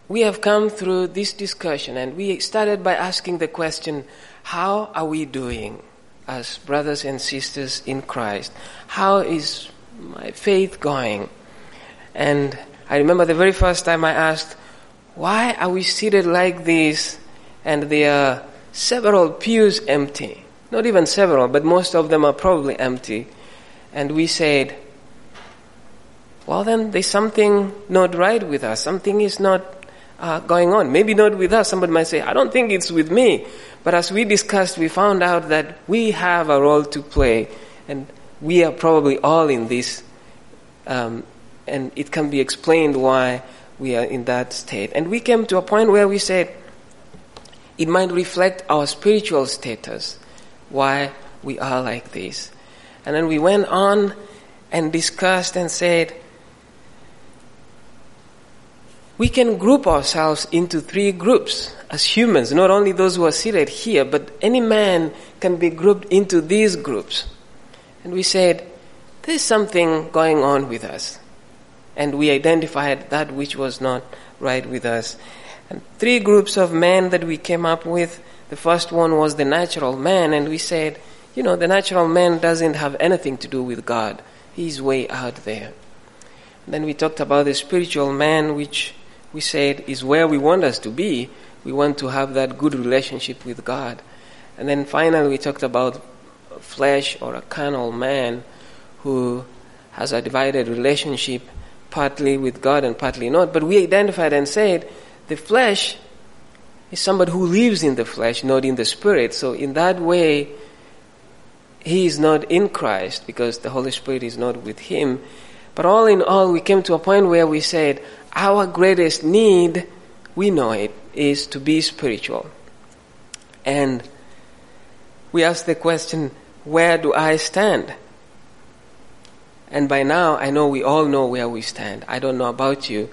we have come through this discussion, and we started by asking the question, how are we doing as brothers and sisters in Christ? How is my faith going? And I remember the very first time I asked, why are we seated like this and there are several pews empty? Not even several, but most of them are probably empty. And we said, well then there's something not right with us. Something is not going on. Maybe not with us. Somebody might say, I don't think it's with me. But as we discussed, we found out that we have a role to play, and we are probably all in this, and it can be explained why we are in that state. And we came to a point where we said it might reflect our spiritual status, why we are like this. And then we went on and discussed and said, we can group ourselves into 3 groups as humans, not only those who are seated here, but any man can be grouped into these groups. And we said, there's something going on with us. And we identified that which was not right with us. And 3 groups of men that we came up with. The first one was the natural man, and we said, the natural man doesn't have anything to do with God. He's way out there. And then we talked about the spiritual man, which we said is where we want us to be. We want to have that good relationship with God. And then finally we talked about flesh or a carnal man who has a divided relationship, partly with God and partly not. But we identified and said the flesh is somebody who lives in the flesh, not in the spirit. So in that way, he is not in Christ because the Holy Spirit is not with him. But all in all, we came to a point where we said our greatest need, we know it, is to be spiritual. And we asked the question, where do I stand? And by now, I know we all know where we stand. I don't know about you.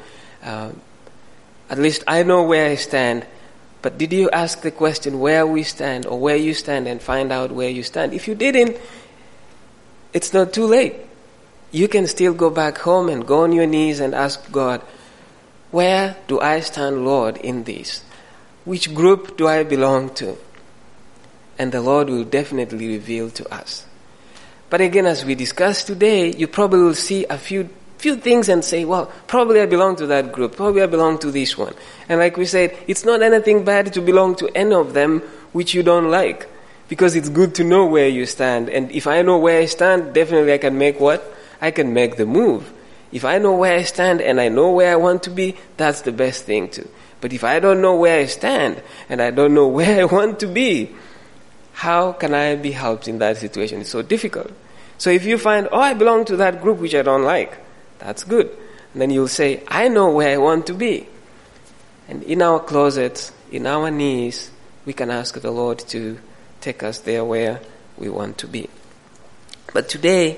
At least I know where I stand. But did you ask the question where we stand or where you stand and find out where you stand? If you didn't, it's not too late. You can still go back home and go on your knees and ask God, where do I stand, Lord, in this? Which group do I belong to? And the Lord will definitely reveal to us. But again, as we discussed today, you probably will see a few things and say, well, probably I belong to that group. Probably I belong to this one. And like we said, it's not anything bad to belong to any of them which you don't like. Because it's good to know where you stand. And if I know where I stand, definitely I can make what? I can make the move. If I know where I stand and I know where I want to be, that's the best thing too. But if I don't know where I stand and I don't know where I want to be, how can I be helped in that situation? It's so difficult. So if you find, I belong to that group which I don't like, that's good. And then you'll say, I know where I want to be. And in our closets, in our knees, we can ask the Lord to take us there where we want to be. But today,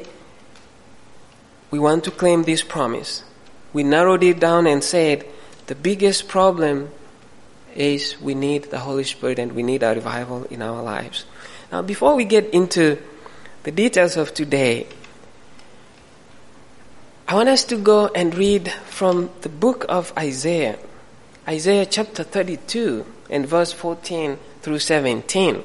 we want to claim this promise. We narrowed it down and said, the biggest problem is we need the Holy Spirit and we need a revival in our lives. Now, before we get into the details of today, I want us to go and read from the book of Isaiah. Isaiah chapter 32 and verse 14 through 17.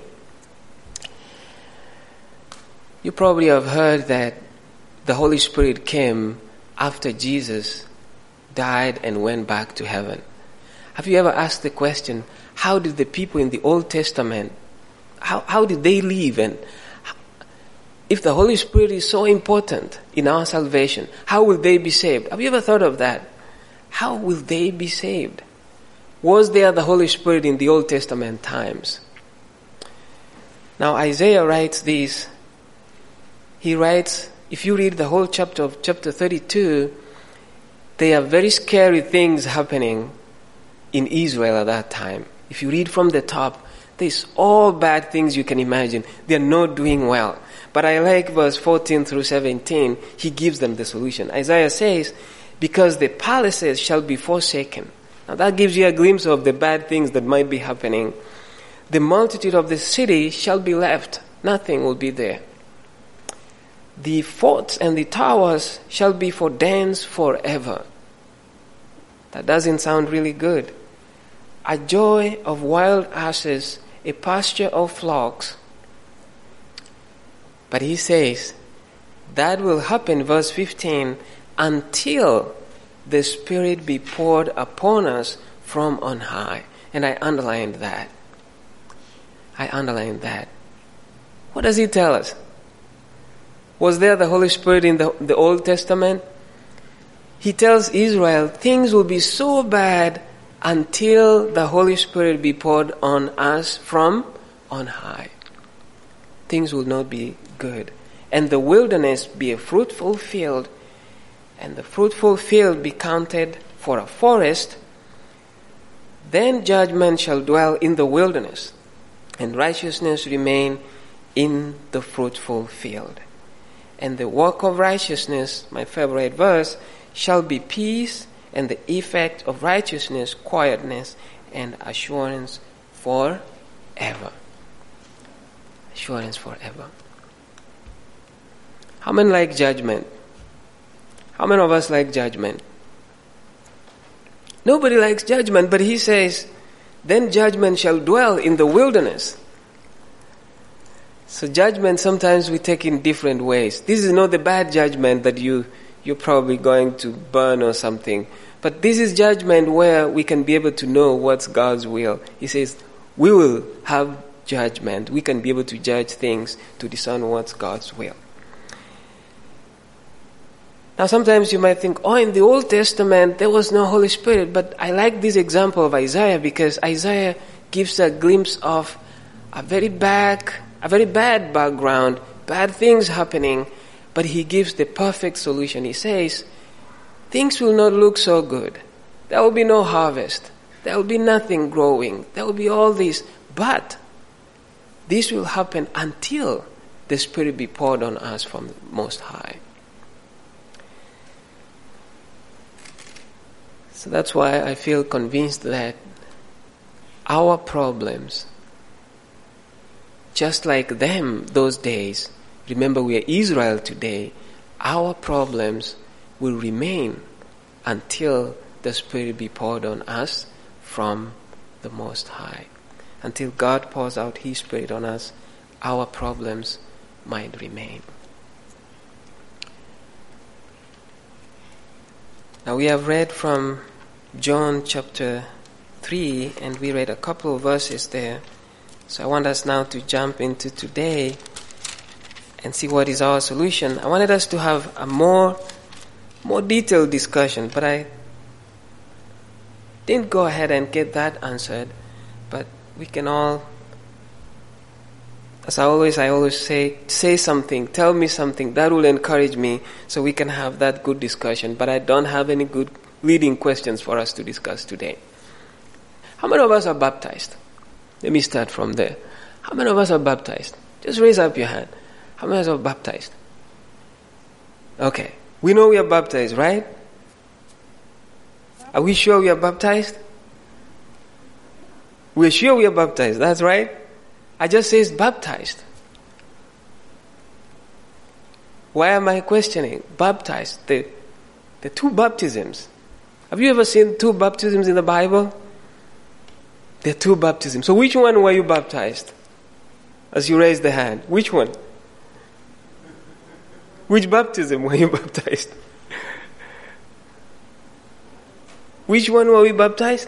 You probably have heard that the Holy Spirit came after Jesus died and went back to heaven. Have you ever asked the question, how did the people in the Old Testament, how did they live? And if the Holy Spirit is so important in our salvation, how will they be saved? Have you ever thought of that? How will they be saved? Was there the Holy Spirit in the Old Testament times? Now Isaiah writes this. He writes, if you read the whole chapter of chapter 32, there are very scary things happening in Israel at that time. If you read from the top, there's all bad things you can imagine. They're not doing well. But I like verse 14 through 17. He gives them the solution. Isaiah says, because the palaces shall be forsaken. Now that gives you a glimpse of the bad things that might be happening. The multitude of the city shall be left. Nothing will be there. The forts and the towers shall be for dens forever. That doesn't sound really good. A joy of wild asses, a pasture of flocks. But he says, that will happen, verse 15, until the Spirit be poured upon us from on high. And I underlined that. What does he tell us? Was there the Holy Spirit in the Old Testament? He tells Israel, things will be so bad until the Holy Spirit be poured on us from on high. Things will not be good. And the wilderness be a fruitful field, and the fruitful field be counted for a forest. Then judgment shall dwell in the wilderness, and righteousness remain in the fruitful field. And the work of righteousness, my favorite verse, shall be peace, and the effect of righteousness, quietness, and assurance forever. Assurance forever. How many like judgment? How many of us like judgment? Nobody likes judgment, but he says, then judgment shall dwell in the wilderness. So judgment sometimes we take in different ways. This is not the bad judgment that you're probably going to burn or something. But this is judgment where we can be able to know what's God's will. He says, we will have judgment. We can be able to judge things to discern what's God's will. Now sometimes you might think, in the Old Testament there was no Holy Spirit, but I like this example of Isaiah because Isaiah gives a glimpse of a very bad background, bad things happening, but he gives the perfect solution. He says, things will not look so good. There will be no harvest. There will be nothing growing. There will be all this, but this will happen until the Spirit be poured on us from the Most High. So that's why I feel convinced that our problems, just like them those days, remember we are Israel today, our problems will remain until the Spirit be poured on us from the Most High. Until God pours out His Spirit on us, our problems might remain. Now we have read from John chapter 3, and we read a couple of verses there. So I want us now to jump into today and see what is our solution. I wanted us to have a more detailed discussion, but I didn't go ahead and get that answered. But we can all, as I always say something, tell me something, that will encourage me so we can have that good discussion. But I don't have any good leading questions for us to discuss today. How many of us are baptized? Let me start from there. How many of us are baptized? Just raise up your hand. How many of us are baptized? Okay. We know we are baptized, right? Are we sure we are baptized? We're sure we are baptized. That's right. I just says baptized. Why am I questioning? Baptized. The two baptisms. Have you ever seen two baptisms in the Bible? There are two baptisms. So which one were you baptized? As you raise the hand. Which one? Which baptism were you baptized? Which one were we baptized?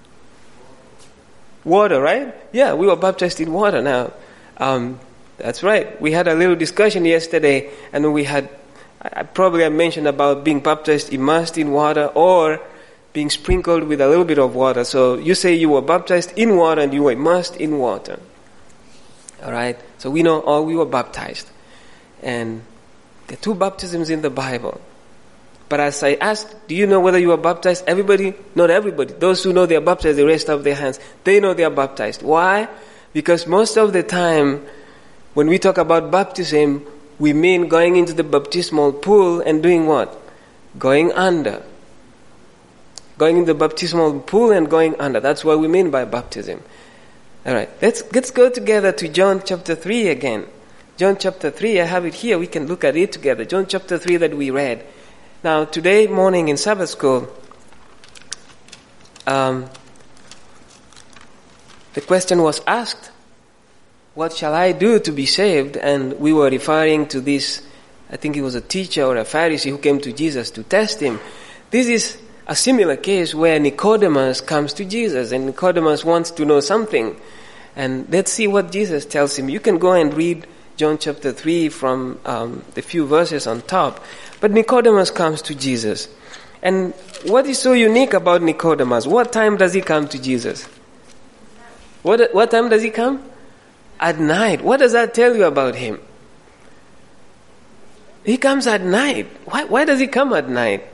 Water, right? Yeah, we were baptized in water now. That's right. We had a little discussion yesterday, and I mentioned about being baptized, immersed in water, or being sprinkled with a little bit of water. So you say you were baptized in water and you were immersed in water. Alright? So we know we were baptized. And there are two baptisms in the Bible. But as I asked, do you know whether you were baptized? Everybody, not everybody. Those who know they are baptized, they raised up their hands. They know they are baptized. Why? Because most of the time, when we talk about baptism, we mean going into the baptismal pool and doing what? Going under. Going in the baptismal pool and going under. That's what we mean by baptism. Alright, let's go together to John chapter 3 again. John chapter 3, I have it here. We can look at it together. John chapter 3 that we read. Now, today morning in Sabbath school, the question was asked, what shall I do to be saved? And we were referring to this, I think it was a teacher or a Pharisee who came to Jesus to test him. This is a similar case where Nicodemus comes to Jesus, and Nicodemus wants to know something. And let's see what Jesus tells him. You can go and read John chapter 3 from the few verses on top. But Nicodemus comes to Jesus. And what is so unique about Nicodemus? What time does he come to Jesus? What time does he come? At night. What does that tell you about him? He comes at night. Why does he come at night?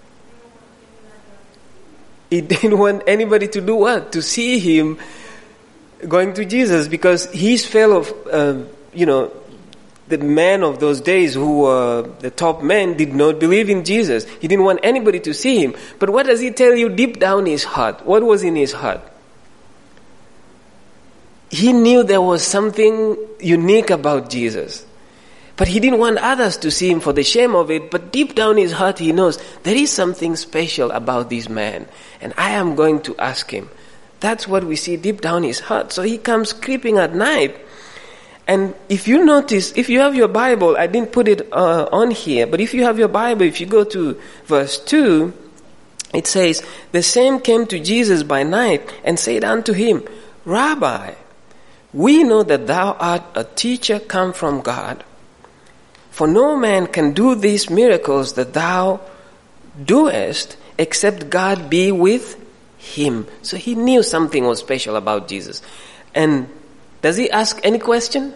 He didn't want anybody to do what? To see him going to Jesus, because his fellow, the men of those days who were the top men did not believe in Jesus. He didn't want anybody to see him. But what does he tell you deep down his heart? What was in his heart? He knew there was something unique about Jesus. But he didn't want others to see him for the shame of it. But deep down his heart he knows there is something special about this man. And I am going to ask him. That's what we see deep down his heart. So he comes creeping at night. And if you notice, if you have your Bible, I didn't put it on here, but if you have your Bible, if you go to verse 2, it says, the same came to Jesus by night and said unto him, Rabbi, we know that thou art a teacher come from God. For no man can do these miracles that thou doest, except God be with him. So he knew something was special about Jesus. And does he ask any question?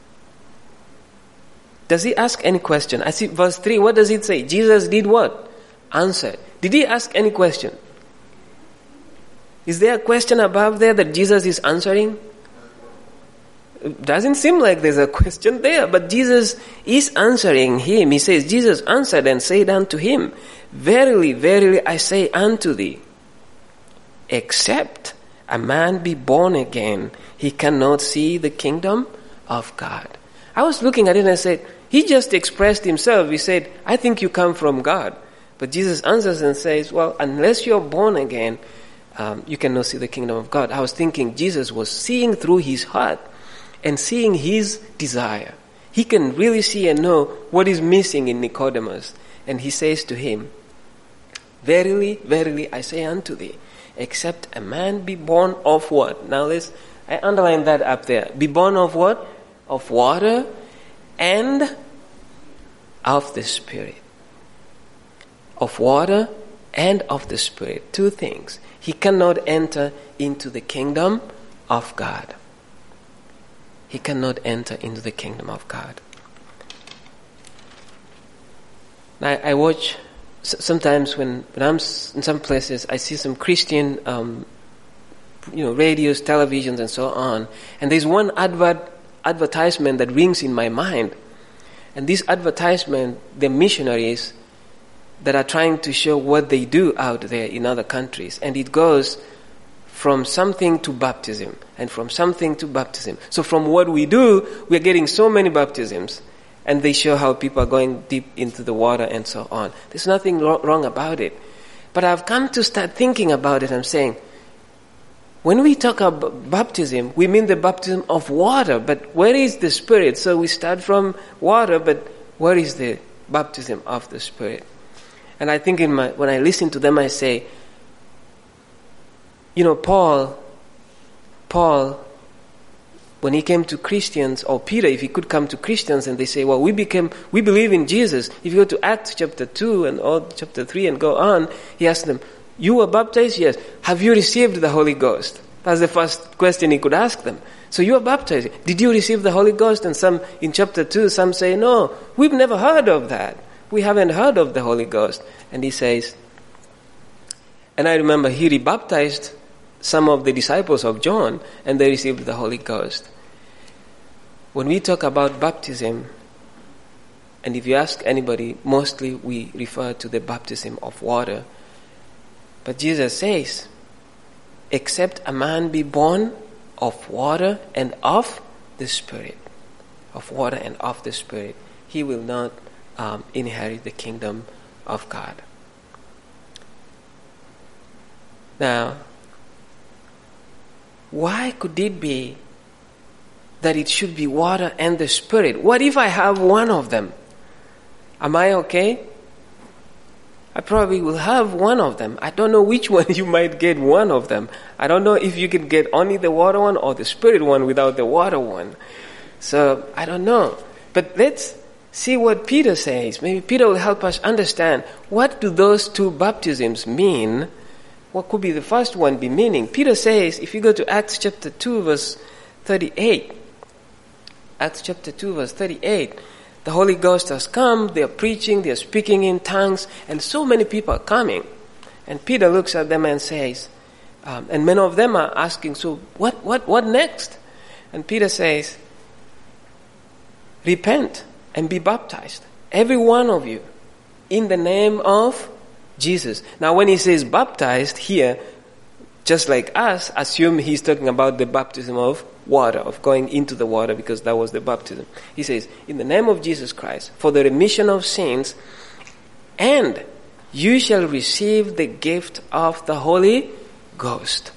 Does he ask any question? I see verse 3, what does it say? Jesus did what? Answered. Did he ask any question? Is there a question above there that Jesus is answering? It doesn't seem like there's a question there, but Jesus is answering him. He says, Jesus answered and said unto him, Verily, verily, I say unto thee, except a man be born again, he cannot see the kingdom of God. I was looking at it and I said, he just expressed himself. He said, I think you come from God. But Jesus answers and says, well, unless you're born again, you cannot see the kingdom of God. I was thinking Jesus was seeing through his heart and seeing his desire. He can really see and know what is missing in Nicodemus. And he says to him, Verily, verily, I say unto thee, except a man be born of what? Now I underline that up there. Be born of what? Of water and of the Spirit. Of water and of the Spirit. Two things. He cannot enter into the kingdom of God. He cannot enter into the kingdom of God. Now, I watch, sometimes when I'm in some places, I see some Christian, radios, televisions, and so on. And there's one advertisement that rings in my mind. And this advertisement, the missionaries that are trying to show what they do out there in other countries. And it goes from something to baptism, and from something to baptism. So from what we do, we're getting so many baptisms. And they show how people are going deep into the water and so on. There's nothing wrong about it. But I've come to start thinking about it. I'm saying, when we talk about baptism, we mean the baptism of water. But where is the Spirit? So we start from water, but where is the baptism of the Spirit? And I think when I listen to them, I say, Paul, when he came to Christians, or Peter, if he could come to Christians and they say, well, we believe in Jesus. If you go to Acts chapter 2 and chapter 3 and go on, he asked them, you were baptized? Yes. Have you received the Holy Ghost? That's the first question he could ask them. So you were baptized. Did you receive the Holy Ghost? And some, in chapter 2, some say, no, we've never heard of that. We haven't heard of the Holy Ghost. And he says, and I remember he rebaptized some of the disciples of John, and they received the Holy Ghost. When we talk about baptism, and if you ask anybody, mostly we refer to the baptism of water. But Jesus says, except a man be born of water and of the Spirit, of water and of the Spirit, he will not inherit the kingdom of God. Now, why could it be that it should be water and the Spirit? What if I have one of them? Am I okay? I probably will have one of them. I don't know which one. You might get one of them. I don't know if you can get only the water one or the Spirit one without the water one. So, I don't know. But let's see what Peter says. Maybe Peter will help us understand, what do those two baptisms mean? What could be the first one be meaning? Peter says, if you go to Acts chapter 2 verse 38, Acts chapter 2 verse 38, the Holy Ghost has come, they are preaching, they are speaking in tongues, and so many people are coming. And Peter looks at them and says, and many of them are asking, so what next? And Peter says, repent and be baptized, every one of you, in the name of Jesus. Now when he says baptized here, just like us, assume he's talking about the baptism of water, of going into the water, because that was the baptism. He says, in the name of Jesus Christ, for the remission of sins, and you shall receive the gift of the Holy Ghost.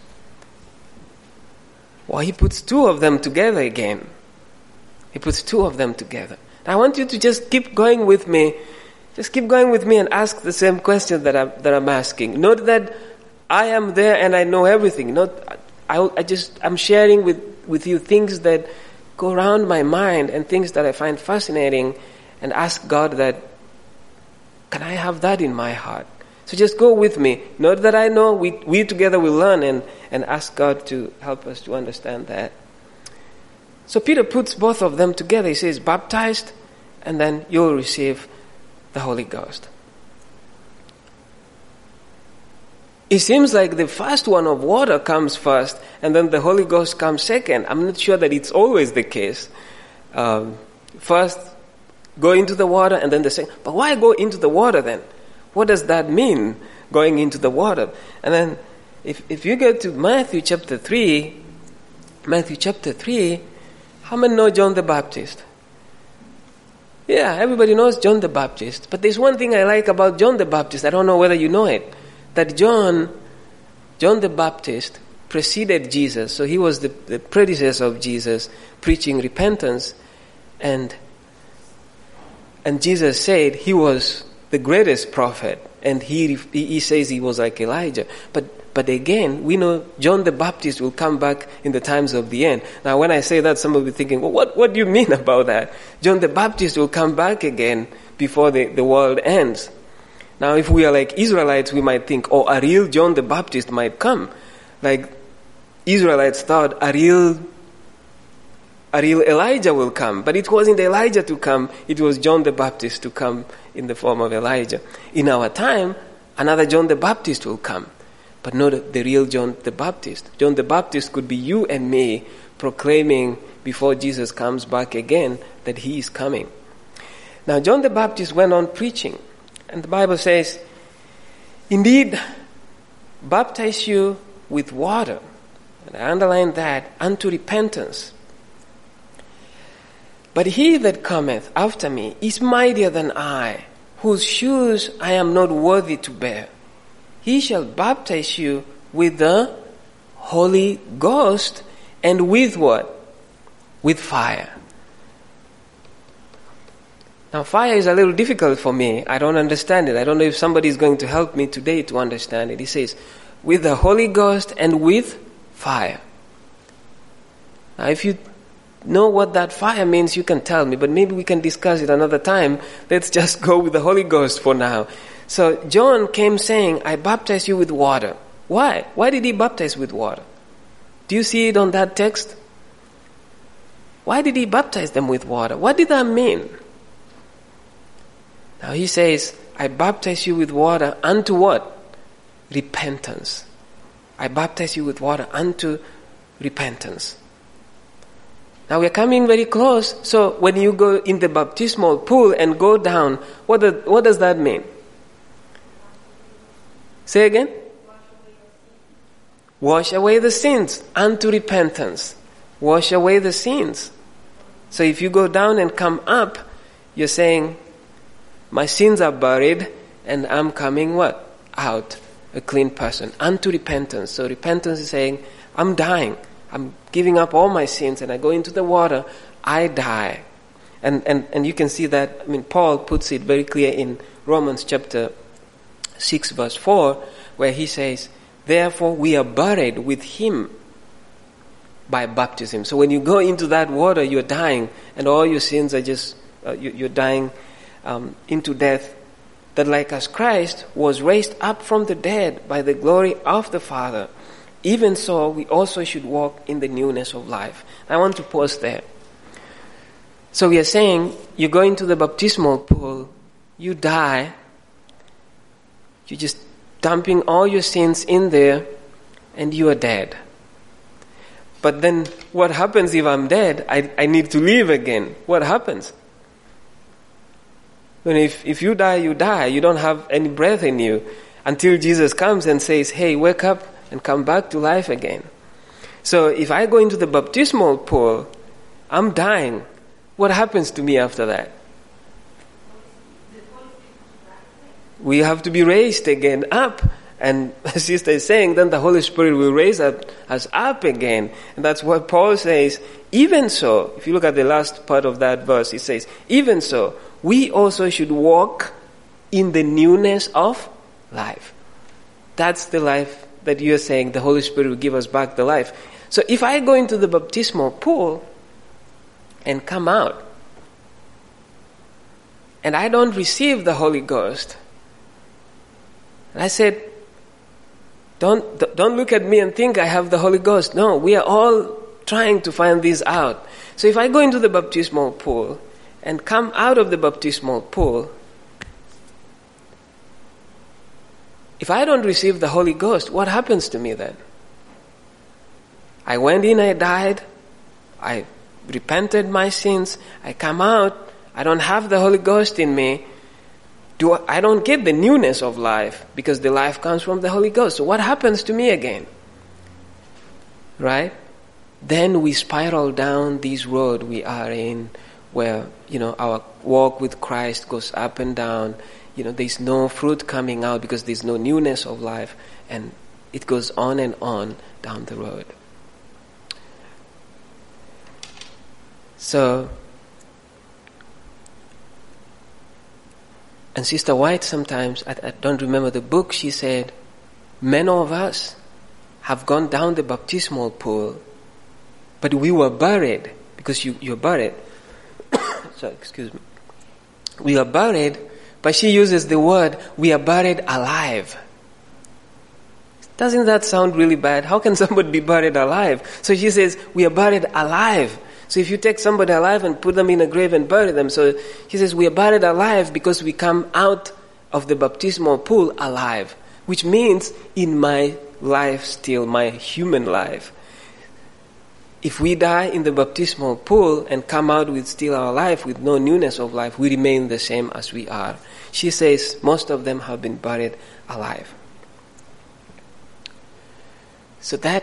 Well, he puts two of them together again. He puts two of them together. I want you to just keep going with me. Just keep going with me and ask the same question that I'm asking. Not that I am there and I know everything. I'm sharing with you things that go around my mind and things that I find fascinating, and ask God that, can I have that in my heart? So just go with me. Not that I know, we together will learn and ask God to help us to understand that. So Peter puts both of them together. He says, baptized, and then you'll receive the Holy Ghost. It seems like the first one of water comes first, and then the Holy Ghost comes second. I'm not sure that it's always the case. First, go into the water, and then the second. But why go into the water then? What does that mean, going into the water? And then, if you go to Matthew chapter 3, how many know John the Baptist? Yeah, everybody knows John the Baptist. But there's one thing I like about John the Baptist. I don't know whether you know it. That John the Baptist preceded Jesus. So he was the predecessor of Jesus, preaching repentance. And Jesus said he was the greatest prophet. And he says he was like Elijah. But again, we know John the Baptist will come back in the times of the end. Now when I say that, some will be thinking, well, what do you mean about that? John the Baptist will come back again before the world ends. Now if we are like Israelites, we might think, oh, a real John the Baptist might come. Like Israelites thought a real Elijah will come. But it wasn't Elijah to come, it was John the Baptist to come in the form of Elijah. In our time, another John the Baptist will come. But not the real John the Baptist. John the Baptist could be you and me proclaiming before Jesus comes back again that he is coming. Now John the Baptist went on preaching. And the Bible says, indeed, baptize you with water. And I underline that, unto repentance. But he that cometh after me is mightier than I, whose shoes I am not worthy to bear. He shall baptize you with the Holy Ghost and with what? With fire. Now fire is a little difficult for me. I don't understand it. I don't know if somebody is going to help me today to understand it. He says, with the Holy Ghost and with fire. Now if you know what that fire means, you can tell me, but maybe we can discuss it another time. Let's just go with the Holy Ghost for now. So John came saying, I baptize you with water. Why? Why did he baptize with water? Do you see it on that text? Why did he baptize them with water? What did that mean? Now he says, I baptize you with water unto what? Repentance. I baptize you with water unto repentance. Now we're coming very close. So when you go in the baptismal pool and go down, what does that mean? Say again? Wash away the sins unto repentance. Wash away the sins. So if you go down and come up, you're saying, my sins are buried and I'm coming what? Out. a clean person, unto repentance. So repentance is saying, I'm dying. I'm giving up all my sins and I go into the water, I die. And you can see that, Paul puts it very clear in Romans chapter 6 verse 4, where he says, therefore we are buried with him by baptism. So when you go into that water, you're dying, and all your sins are just, you're dying into death. That like as Christ was raised up from the dead by the glory of the Father, even so we also should walk in the newness of life. I want to pause there. So we are saying, you go into the baptismal pool, you die, you're just dumping all your sins in there, and you are dead. But then what happens if I'm dead? I need to live again. What happens? When if you die, you die. You don't have any breath in you until Jesus comes and says, hey, wake up and come back to life again. So if I go into the baptismal pool, I'm dying. What happens to me after that? We have to be raised again up. And Sister is saying, then the Holy Spirit will raise us up again. And that's what Paul says. Even so, if you look at the last part of that verse, it says, even so, we also should walk in the newness of life. That's the life that you're saying the Holy Spirit will give us back the life. So if I go into the baptismal pool and come out, and I don't receive the Holy Ghost, and I said, don't look at me and think I have the Holy Ghost. No, we are all trying to find this out. So if I go into the baptismal pool and come out of the baptismal pool, if I don't receive the Holy Ghost, what happens to me then? I went in, I died, I repented my sins, I come out, I don't have the Holy Ghost in me. I don't get the newness of life because the life comes from the Holy Ghost. So what happens to me again? Right? Then we spiral down this road we are in where, our walk with Christ goes up and down. There's no fruit coming out because there's no newness of life, and it goes on and on down the road. So, and Sister White sometimes, I don't remember the book, she said, many of us have gone down the baptismal pool, but we were buried, because you're buried. Sorry, excuse me. We are buried, but she uses the word, we are buried alive. Doesn't that sound really bad? How can somebody be buried alive? So she says, we are buried alive. So if you take somebody alive and put them in a grave and bury them, so he says we are buried alive because we come out of the baptismal pool alive, which means in my life still, my human life. If we die in the baptismal pool and come out with still our life, with no newness of life, we remain the same as we are. She says most of them have been buried alive. So that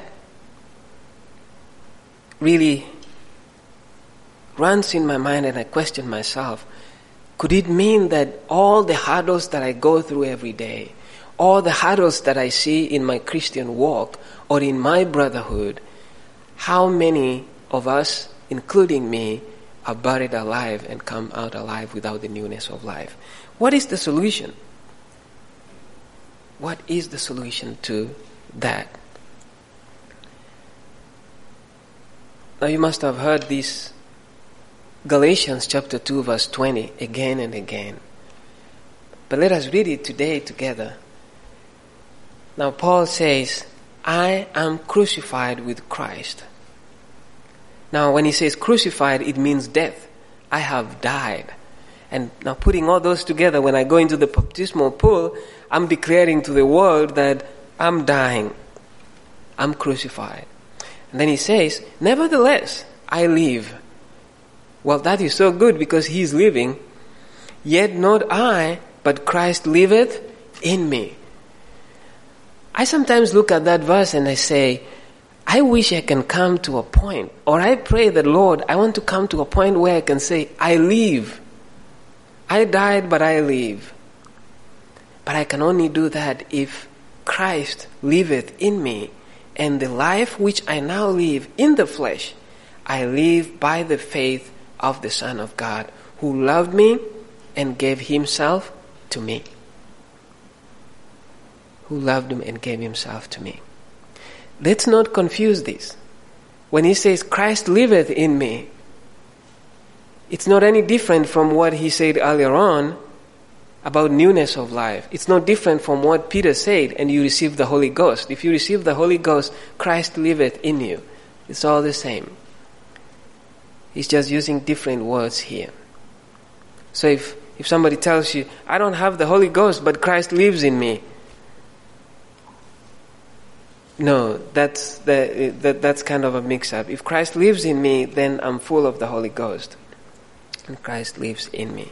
really runs in my mind, and I question myself, could it mean that all the hurdles that I go through every day, all the hurdles that I see in my Christian walk or in my brotherhood, how many of us, including me, are buried alive and come out alive without the newness of life? What is the solution? What is the solution to that? Now you must have heard this Galatians chapter 2 verse 20 again and again. But let us read it today together. Now Paul says, I am crucified with Christ. Now when he says crucified, it means death. I have died. And now putting all those together, when I go into the baptismal pool, I'm declaring to the world that I'm dying. I'm crucified. And then he says, nevertheless, I live. Well, that is so good because he is living. Yet not I, but Christ liveth in me. I sometimes look at that verse and I say, I wish I can come to a point, or I pray that, Lord, I want to come to a point where I can say, I live. I died, but I live. But I can only do that if Christ liveth in me, and the life which I now live in the flesh, I live by the faith of the Son of God, who loved me and gave himself to me. Who loved him and gave himself to me. Let's not confuse this. When he says, Christ liveth in me, it's not any different from what he said earlier on about newness of life. It's not different from what Peter said, and you receive the Holy Ghost. If you receive the Holy Ghost, Christ liveth in you. It's all the same. He's just using different words here. So if somebody tells you, I don't have the Holy Ghost, but Christ lives in me. No, that's kind of a mix-up. If Christ lives in me, then I'm full of the Holy Ghost. And Christ lives in me.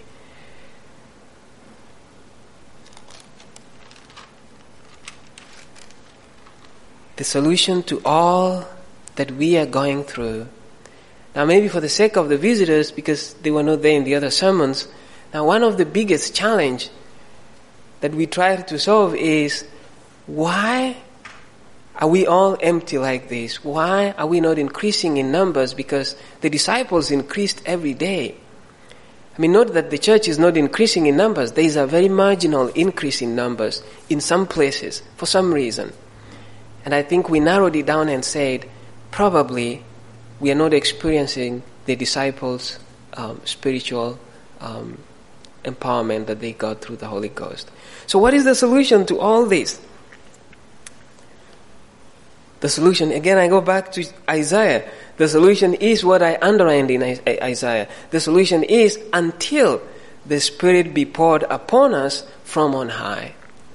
The solution to all that we are going through. Now maybe for the sake of the visitors, because they were not there in the other sermons, now one of the biggest challenge that we try to solve is, why are we all empty like this? Why are we not increasing in numbers? Because the disciples increased every day. I mean, not that the church is not increasing in numbers. There is a very marginal increase in numbers in some places for some reason. And I think we narrowed it down and said, probably we are not experiencing the disciples' spiritual empowerment that they got through the Holy Ghost. So what is the solution to all this? The solution, again, I go back to Isaiah. The solution is what I underlined in Isaiah. The solution is until the Spirit be poured upon us from on high.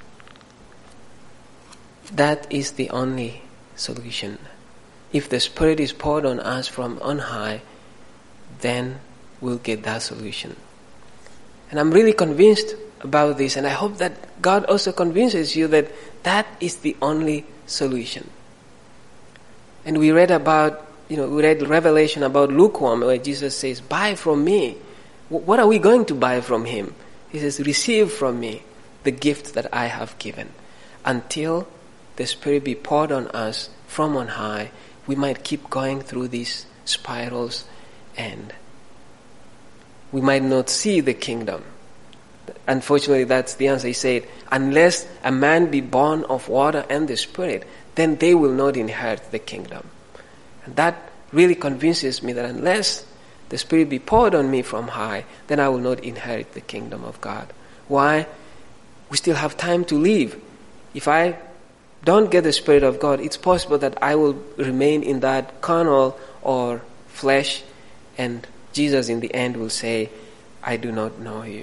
That is the only solution. If the Spirit is poured on us from on high, then we'll get that solution. And I'm really convinced about this, and I hope that God also convinces you that that is the only solution. And we read Revelation about lukewarm, where Jesus says, buy from me. What are we going to buy from him? He says, receive from me the gift that I have given. Until the Spirit be poured on us from on high, we might keep going through these spirals and we might not see the kingdom. Unfortunately, that's the answer. He said, unless a man be born of water and the Spirit, then they will not inherit the kingdom. And that really convinces me that unless the Spirit be poured on me from high, then I will not inherit the kingdom of God. Why? We still have time to live. If I don't get the Spirit of God, it's possible that I will remain in that carnal or flesh, and Jesus in the end will say, I do not know you.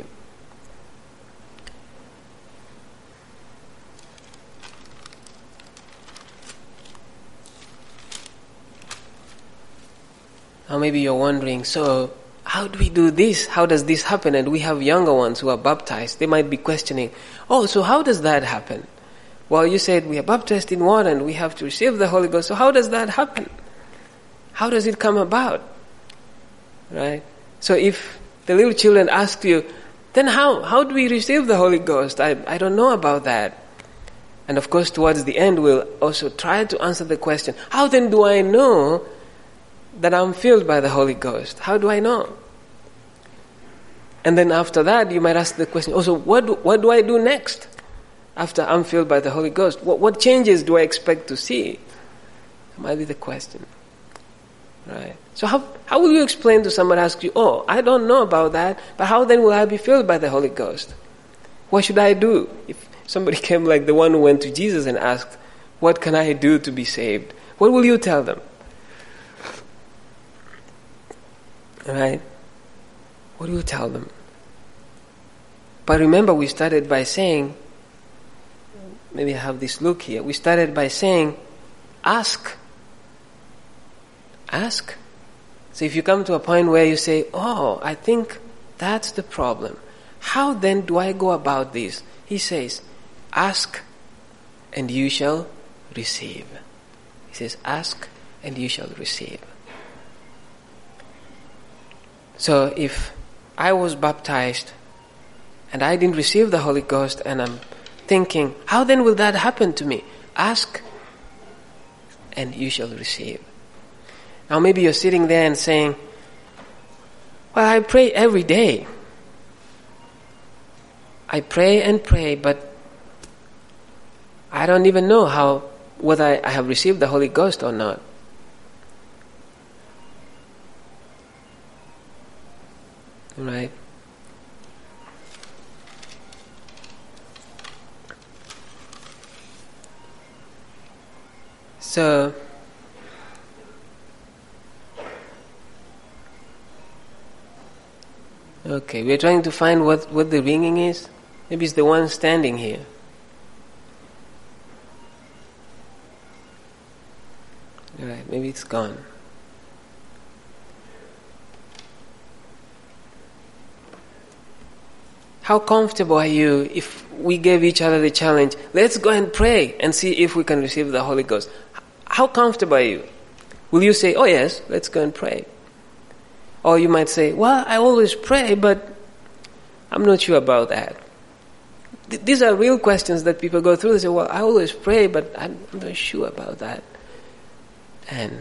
Now maybe you're wondering, so how do we do this? How does this happen? And we have younger ones who are baptized. They might be questioning, so how does that happen? Well, you said we are baptized in water and we have to receive the Holy Ghost. So how does that happen? How does it come about? Right? So if the little children ask you, then how do we receive the Holy Ghost? I don't know about that. And of course, towards the end, we'll also try to answer the question, how then do I know that I'm filled by the Holy Ghost? How do I know? And then after that, you might ask the question, so what do I do next? After I'm filled by the Holy Ghost, what changes do I expect to see? That might be the question. Right? So how will you explain to someone who asks you, I don't know about that, but how then will I be filled by the Holy Ghost? What should I do? If somebody came like the one who went to Jesus and asked, what can I do to be saved? What will you tell them? Right? What do you tell them? But remember, we started by saying, maybe I have this look here. We started by saying, ask. Ask. So if you come to a point where you say, I think that's the problem. How then do I go about this? He says, ask and you shall receive. He says, ask and you shall receive. So if I was baptized and I didn't receive the Holy Ghost and I'm thinking, how then will that happen to me? Ask and you shall receive. Now maybe you're sitting there and saying, well, I pray every day. I pray and pray, but I don't even know whether I have received the Holy Ghost or not. Right? So, okay, we're trying to find what the ringing is. Maybe it's the one standing here. Alright, maybe it's gone. How comfortable are you if we gave each other the challenge, let's go and pray and see if we can receive the Holy Ghost? How comfortable are you? Will you say, oh yes, let's go and pray? Or you might say, well, I always pray, but I'm not sure about that. These are real questions that people go through. They say, well, I always pray, but I'm not sure about that. And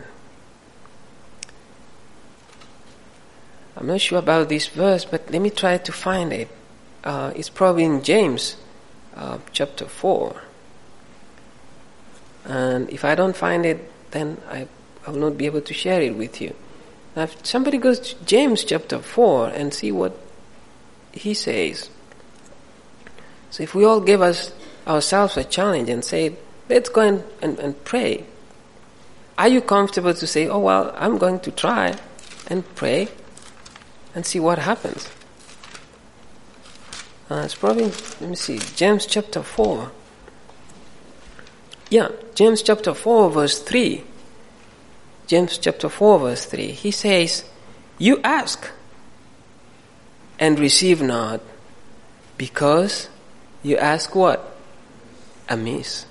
I'm not sure about this verse, but let me try to find it. It's probably in James chapter 4. And if I don't find it, then I will not be able to share it with you. Now, if somebody goes to James chapter 4 and see what he says. So if we all give ourselves a challenge and say, let's go and pray. Are you comfortable to say, oh well, I'm going to try and pray and see what happens? It's probably, let me see, James chapter 4. Yeah, James chapter 4 verse 3. James chapter 4 verse 3. He says, you ask and receive not, because you ask what? Amiss.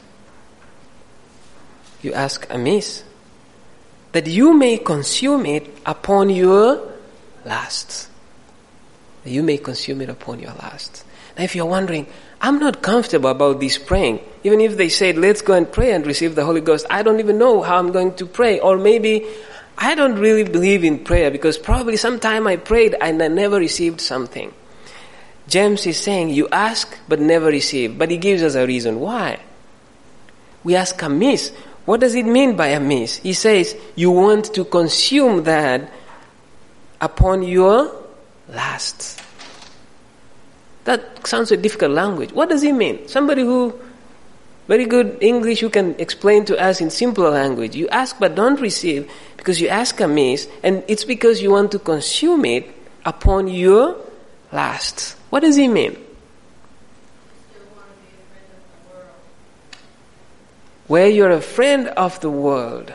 You ask amiss, that you may consume it upon your lusts. You may consume it upon your lusts. Now if you're wondering, I'm not comfortable about this praying. Even if they said, let's go and pray and receive the Holy Ghost, I don't even know how I'm going to pray. Or maybe I don't really believe in prayer because probably sometime I prayed and I never received something. James is saying, you ask but never receive. But he gives us a reason why. We ask amiss. What does it mean by amiss? He says, you want to consume that upon your lusts. That sounds a difficult language. What does it mean? Somebody who, very good English, who can explain to us in simpler language. You ask but don't receive because you ask amiss, and it's because you want to consume it upon your lusts. What does it mean? Where you're a friend of the world.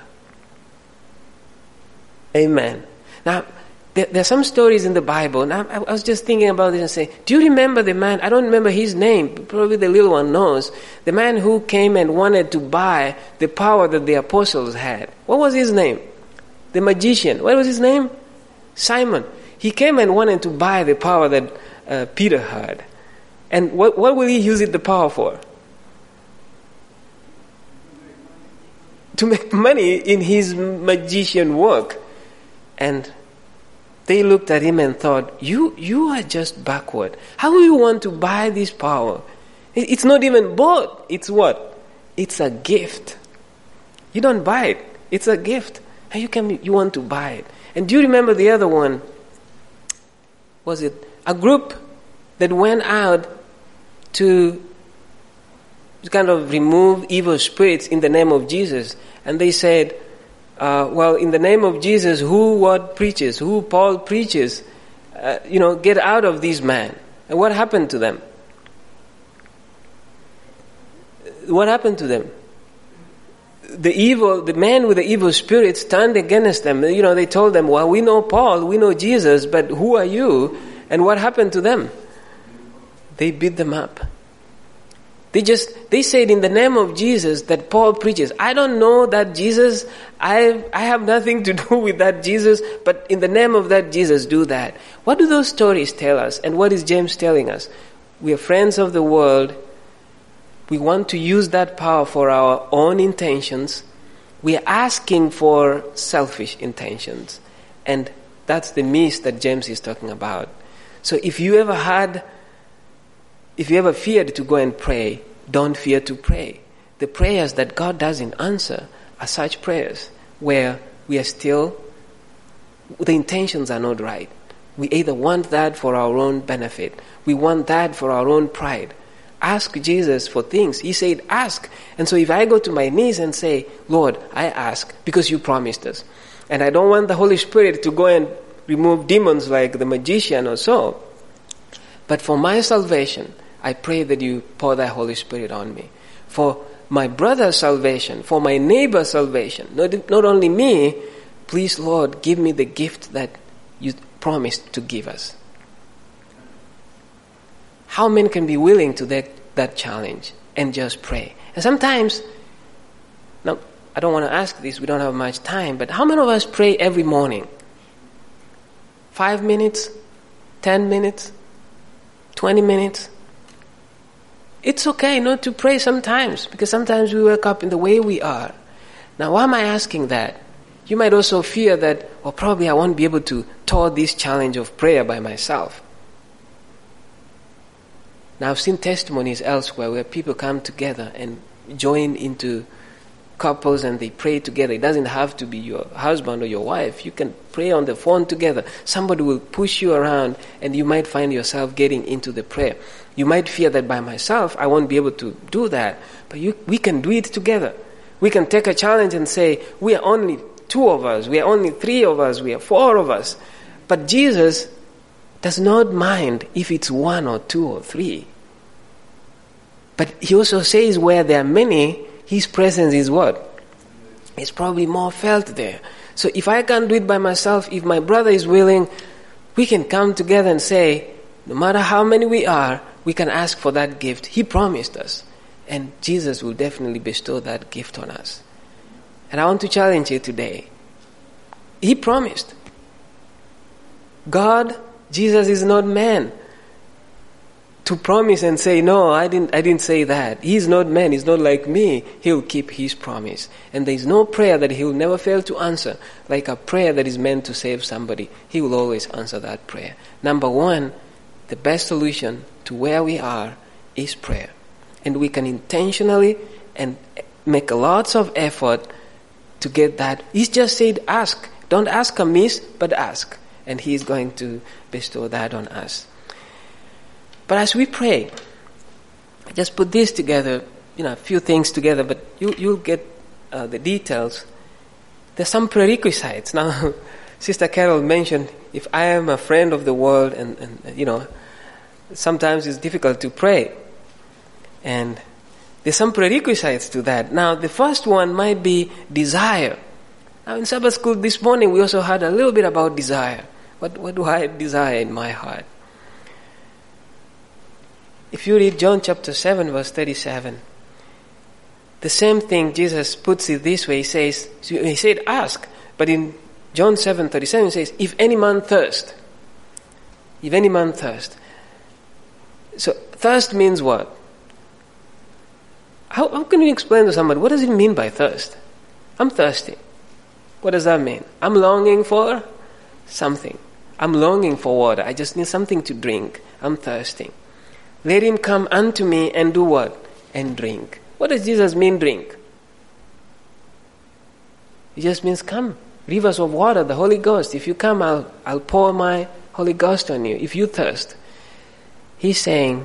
Amen. Now, there are some stories in the Bible, and I was just thinking about this and saying, do you remember the man, I don't remember his name, probably the little one knows, the man who came and wanted to buy the power that the apostles had. What was his name? The magician. What was his name? Simon. He came and wanted to buy the power that Peter had. And what will he use the power for? To make money in his magician work. And they looked at him and thought, you are just backward. How do you want to buy this power? It's not even bought. It's what? It's a gift. You don't buy it. It's a gift. How you want to buy it? And do you remember the other one? Was it a group that went out to kind of remove evil spirits in the name of Jesus? And they said, well, in the name of Jesus, who what preaches? Who Paul preaches? Get out of this man. And what happened to them? What happened to them? The man with the evil spirits turned against them. They told them, well, we know Paul, we know Jesus, but who are you? And what happened to them? They beat them up. They said in the name of Jesus that Paul preaches. I don't know that Jesus. I have nothing to do with that Jesus, but in the name of that Jesus, do that. What do those stories tell us? And what is James telling us? We are friends of the world, we want to use that power for our own intentions. We are asking for selfish intentions. And that's the miss that James is talking about. So if you ever feared to go and pray, don't fear to pray. The prayers that God doesn't answer are such prayers where we are still, the intentions are not right. We either want that for our own benefit. We want that for our own pride. Ask Jesus for things. He said, ask. And so if I go to my knees and say, Lord, I ask because you promised us. And I don't want the Holy Spirit to go and remove demons like the magician or so. But for my salvation, I pray that you pour that Holy Spirit on me. For my brother's salvation, for my neighbor's salvation, not only me, please, Lord, give me the gift that you promised to give us. How many can be willing to that challenge and just pray? And sometimes, now, I don't want to ask this, we don't have much time, but how many of us pray every morning? 5 minutes? 10 minutes? 20 minutes? It's okay not to pray sometimes, because sometimes we wake up in the way we are. Now, why am I asking that? You might also fear that, probably I won't be able to tour this challenge of prayer by myself. Now, I've seen testimonies elsewhere where people come together and join into couples and they pray together. It doesn't have to be your husband or your wife. You can pray on the phone together. Somebody will push you around and you might find yourself getting into the prayer. You might fear that by myself, I won't be able to do that. But we can do it together. We can take a challenge and say, we are only 2 of us. We are only 3 of us. We are 4 of us. But Jesus does not mind if it's 1 or 2 or 3. But he also says where there are many, his presence is what? It's probably more felt there. So if I can't do it by myself, if my brother is willing, we can come together and say, no matter how many we are, we can ask for that gift. He promised us. And Jesus will definitely bestow that gift on us. And I want to challenge you today. He promised. God, Jesus is not man to promise and say, no, I didn't say that. He's not man. He's not like me. He'll keep his promise. And there's no prayer that he'll never fail to answer. Like a prayer that is meant to save somebody, he will always answer that prayer. Number 1, the best solution to where we are is prayer. And we can intentionally and make lots of effort to get that. He's just said, ask. Don't ask amiss, but ask. And he's going to bestow that on us. But as we pray, just put this together, a few things together, but you'll get the details. There's some prerequisites. Now, Sister Carol mentioned, if I am a friend of the world, and sometimes it's difficult to pray. And there's some prerequisites to that. Now, the first one might be desire. Now, in Sabbath school this morning, we also had a little bit about desire. What do I desire in my heart? If you read John chapter 7, verse 37, the same thing, Jesus puts it this way. He said, ask. But in John 7:37, he says, if any man thirst. If any man thirst. So, thirst means what? How can we explain to somebody, what does it mean by thirst? I'm thirsty. What does that mean? I'm longing for something. I'm longing for water. I just need something to drink. I'm thirsty. Let him come unto me and do what? And drink. What does Jesus mean, drink? It just means come. Rivers of water, the Holy Ghost. If you come, I'll pour my Holy Ghost on you. If you thirst. He's saying,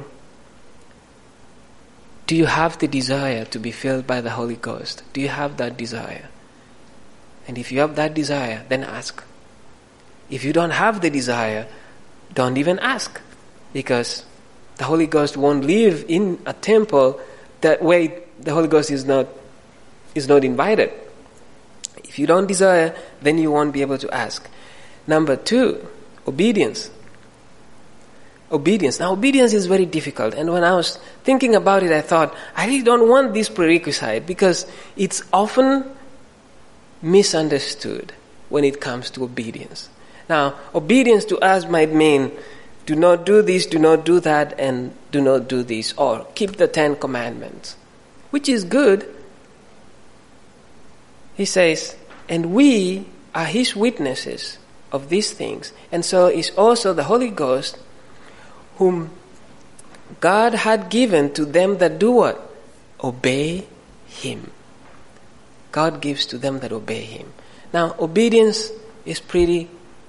do you have the desire to be filled by the Holy Ghost? Do you have that desire? And if you have that desire, then ask. If you don't have the desire, don't even ask. Because the Holy Ghost won't live in a temple that way the Holy Ghost is not invited. If you don't desire, then you won't be able to ask. Number 2, obedience. Obedience. Now, obedience is very difficult. And when I was thinking about it, I thought, I really don't want this prerequisite because it's often misunderstood when it comes to obedience. Now, obedience to us might mean do not do this, do not do that, and do not do this, or keep the 10 commandments, which is good. He says, and we are his witnesses of these things, and so is also the Holy Ghost, whom God had given to them that do what? Obey him. God gives to them that obey him. Now, obedience is pretty,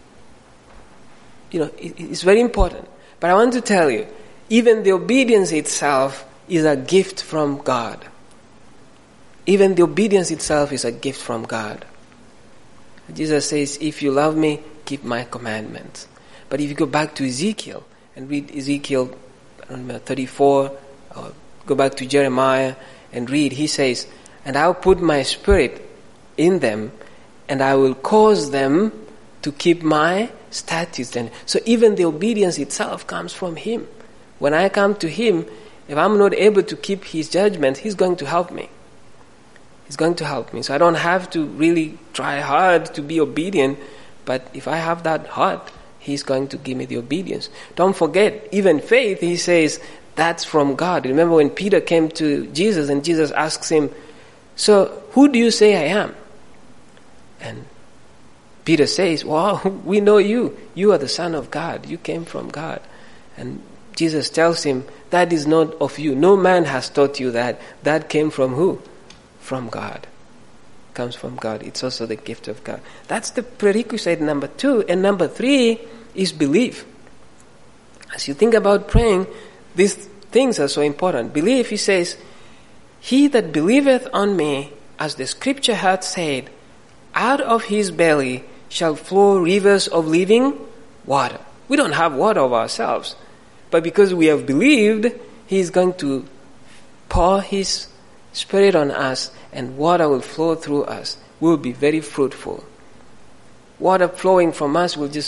it's very important. But I want to tell you, even the obedience itself is a gift from God. Even the obedience itself is a gift from God. Jesus says, if you love me, keep my commandments. But if you go back to Ezekiel and read Ezekiel 34, or go back to Jeremiah and read, he says, and I'll put my spirit in them, and I will cause them to keep my statutes. And so even the obedience itself comes from him. When I come to him, if I'm not able to keep his judgment, he's going to help me. He's going to help me. So I don't have to really try hard to be obedient, but if I have that heart, he's going to give me the obedience. Don't forget, even faith, he says, that's from God. Remember when Peter came to Jesus and Jesus asks him, so who do you say I am? And Peter says, well, we know you. You are the Son of God. You came from God. And Jesus tells him, that is not of you. No man has taught you that. That came from who? From God. Comes from God. It's also the gift of God. That's the prerequisite number 2. And number 3 is belief. As you think about praying, these things are so important. Belief, he says, he that believeth on me, as the scripture hath said, out of his belly shall flow rivers of living water. We don't have water of ourselves. But because we have believed, he is going to pour his Spirit on us, and water will flow through us. We will be very fruitful. Water flowing from us will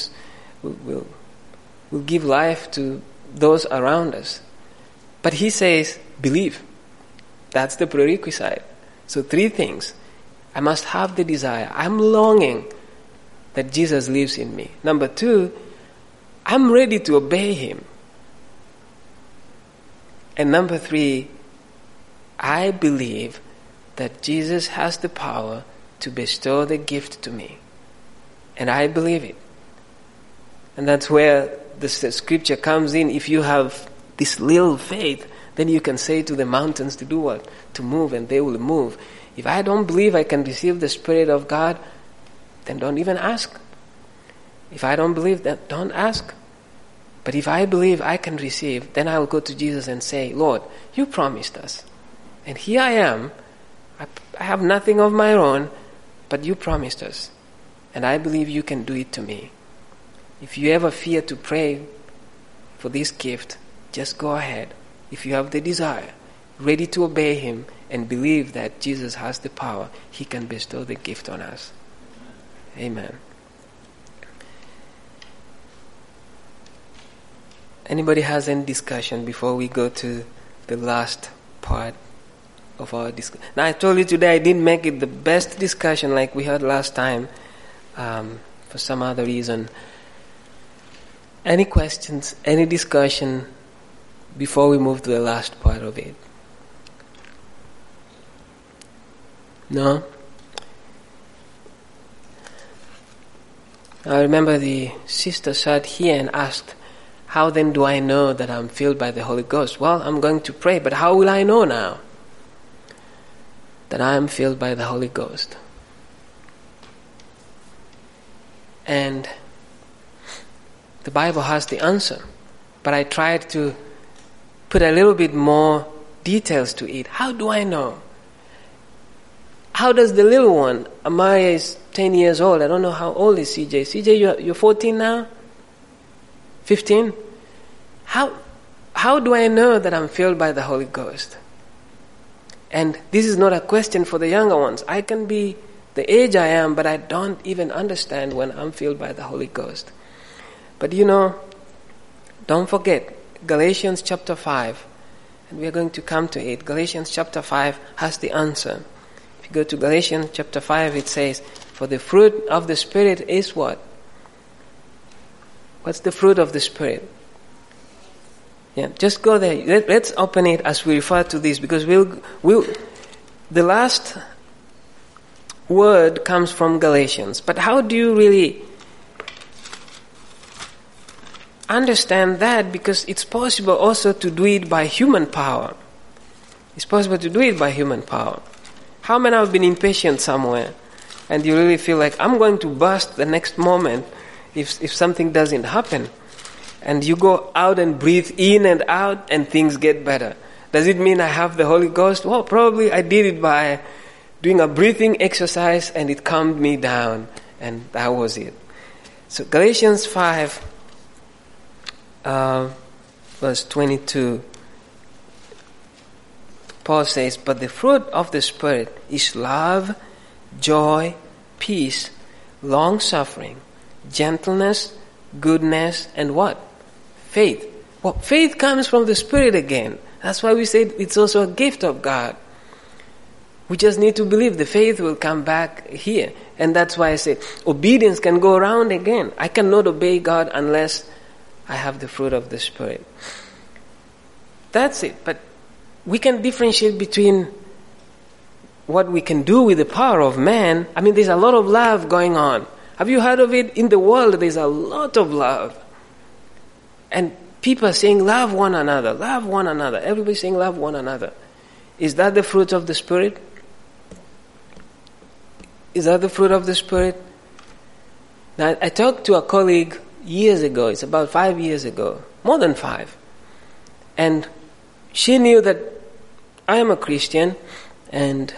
give life to those around us. But he says, believe. That's the prerequisite. So 3 things. I must have the desire. I'm longing that Jesus lives in me. Number 2, I'm ready to obey him. And number 3, I believe that Jesus has the power to bestow the gift to me. And I believe it. And that's where the scripture comes in. If you have this little faith, then you can say to the mountains to do what? To move, and they will move. If I don't believe I can receive the Spirit of God, then don't even ask. If I don't believe that, don't ask. But if I believe I can receive, then I will go to Jesus and say, Lord, you promised us. And here I am. I have nothing of my own, but you promised us. And I believe you can do it to me. If you ever fear to pray for this gift, just go ahead. If you have the desire, ready to obey him, and believe that Jesus has the power, he can bestow the gift on us. Amen. Anybody has any discussion before we go to the last part of our discussion? Now, I told you today I didn't make it the best discussion like we had last time for some other reason. Any questions, any discussion before we move to the last part of it? No? I remember the sister sat here and asked, how then do I know that I'm filled by the Holy Ghost? Well, I'm going to pray, but how will I know now that I am filled by the Holy Ghost? And the Bible has the answer, but I tried to put a little bit more details to it. How do I know? How does the little one, Amaya is 10 years old, I don't know how old is CJ. CJ, you're 14 now? 15? How do I know that I'm filled by the Holy Ghost? And this is not a question for the younger ones. I can be the age I am, but I don't even understand when I'm filled by the Holy Ghost. But don't forget, Galatians chapter 5, and we are going to come to it. Galatians chapter 5 has the answer. If you go to Galatians chapter 5, it says, for the fruit of the Spirit is what? What's the fruit of the Spirit? Yeah, just go there. Let's open it as we refer to this, because the last word comes from Galatians. But how do you really understand that? Because it's possible also to do it by human power. It's possible to do it by human power. How many have been impatient somewhere and you really feel like, I'm going to burst the next moment if something doesn't happen? And you go out and breathe in and out and things get better. Does it mean I have the Holy Ghost? Well, probably I did it by doing a breathing exercise and it calmed me down, and that was it. So Galatians 5 verse 22, Paul says, but the fruit of the Spirit is love, joy, peace, long-suffering, gentleness, goodness, and what? Faith. Well, faith comes from the Spirit again. That's why we said it's also a gift of God. We just need to believe the faith will come back here. And that's why I say obedience can go around again. I cannot obey God unless I have the fruit of the Spirit. That's it. But we can differentiate between what we can do with the power of man. I mean, there's a lot of love going on. Have you heard of it? In the world, there's a lot of love. And people are saying, love one another, love one another. Everybody's saying, love one another. Is that the fruit of the Spirit? Is that the fruit of the Spirit? Now, I talked to a colleague years ago. It's about 5 years ago. More than 5. And she knew that I am a Christian. And,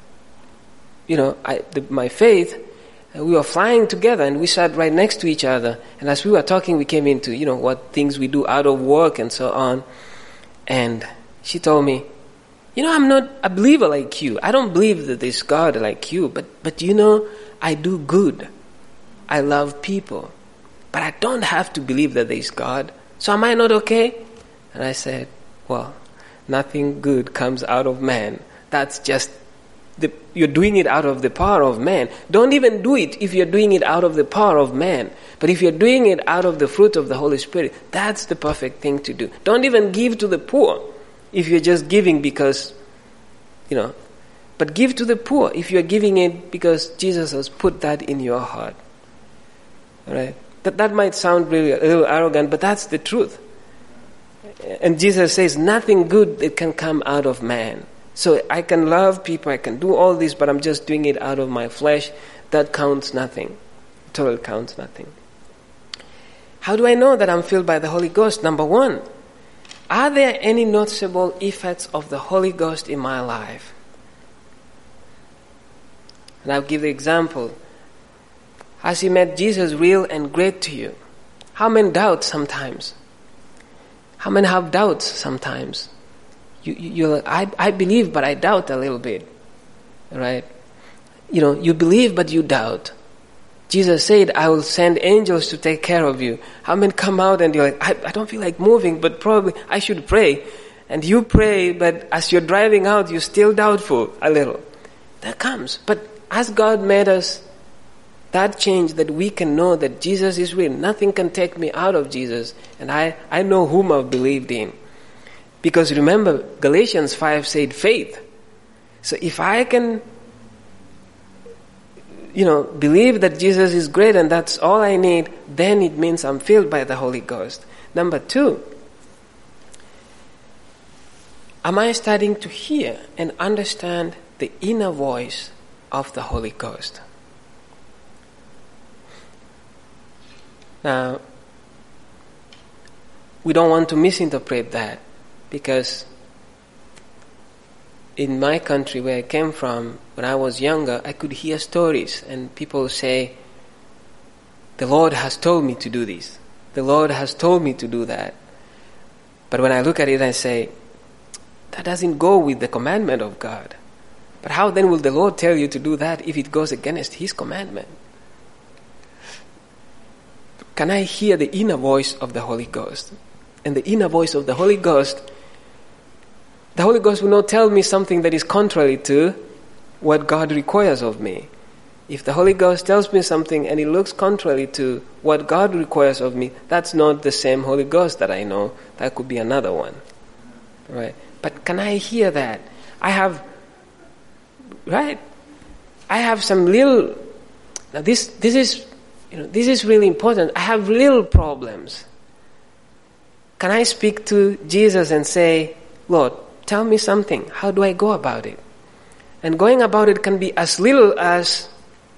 my faith, we were flying together and we sat right next to each other. And as we were talking, we came into, what things we do out of work and so on. And she told me, I'm not a believer like you. I don't believe that there's God like you. But I do good. I love people. But I don't have to believe that there's God. So am I not okay? And I said, well, nothing good comes out of man. That's just you're doing it out of the power of man. Don't even do it if you're doing it out of the power of man. But if you're doing it out of the fruit of the Holy Spirit, that's the perfect thing to do. Don't even give to the poor if you're just giving because, but give to the poor if you're giving it because Jesus has put that in your heart. All right? That might sound really a little arrogant, but that's the truth. And Jesus says nothing good that can come out of man. So I can love people, I can do all this, but I'm just doing it out of my flesh. That counts nothing. Totally counts nothing. How do I know that I'm filled by the Holy Ghost? Number 1, are there any noticeable effects of the Holy Ghost in my life? And I'll give the example. Has He made Jesus real and great to you? How many doubt sometimes? How many have doubts sometimes? You're like, I believe, but I doubt a little bit. Right? You believe, but you doubt. Jesus said, I will send angels to take care of you. How many come out and you're like, I don't feel like moving, but probably I should pray. And you pray, but as you're driving out, you're still doubtful a little. That comes. But as God made us that change that we can know that Jesus is real, nothing can take me out of Jesus. And I know whom I've believed in. Because remember, Galatians 5 said faith. So if I can, believe that Jesus is great and that's all I need, then it means I'm filled by the Holy Ghost. Number 2, am I starting to hear and understand the inner voice of the Holy Ghost? Now, we don't want to misinterpret that, because in my country where I came from, when I was younger, I could hear stories and people say, the Lord has told me to do this. The Lord has told me to do that. But when I look at it, I say, that doesn't go with the commandment of God. But how then will the Lord tell you to do that if it goes against His commandment? Can I hear the inner voice of the Holy Ghost? And the inner voice of the Holy Ghost will not tell me something that is contrary to what God requires of me. If the Holy Ghost tells me something and it looks contrary to what God requires of me, that's not the same Holy Ghost that I know. That could be another one. Right? But can I hear that? I have some little, now this is really important. I have little problems. Can I speak to Jesus and say, Lord, tell me something. How do I go about it? And going about it can be as little as,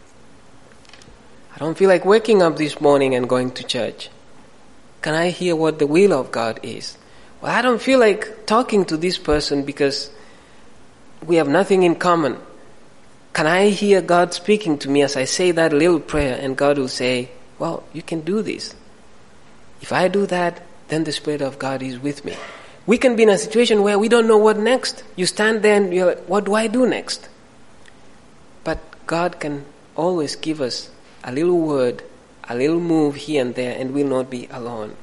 I don't feel like waking up this morning and going to church. Can I hear what the will of God is? Well, I don't feel like talking to this person because we have nothing in common. Can I hear God speaking to me as I say that little prayer, and God will say, well, you can do this. If I do that, then the Spirit of God is with me. We can be in a situation where we don't know what next. You stand there and you're like, what do I do next? But God can always give us a little word, a little move here and there, and we'll not be alone.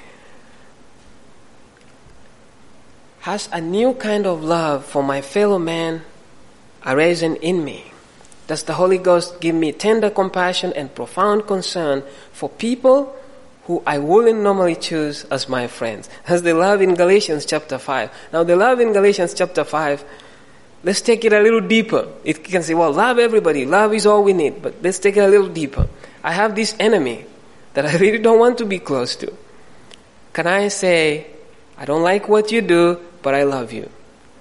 Has a new kind of love for my fellow man arisen in me? Does the Holy Ghost give me tender compassion and profound concern for people who I wouldn't normally choose as my friends? As the love in Galatians chapter 5. Now the love in Galatians chapter 5, let's take it a little deeper. It can say, well, love everybody. Love is all we need. But let's take it a little deeper. I have this enemy that I really don't want to be close to. Can I say, I don't like what you do, but I love you?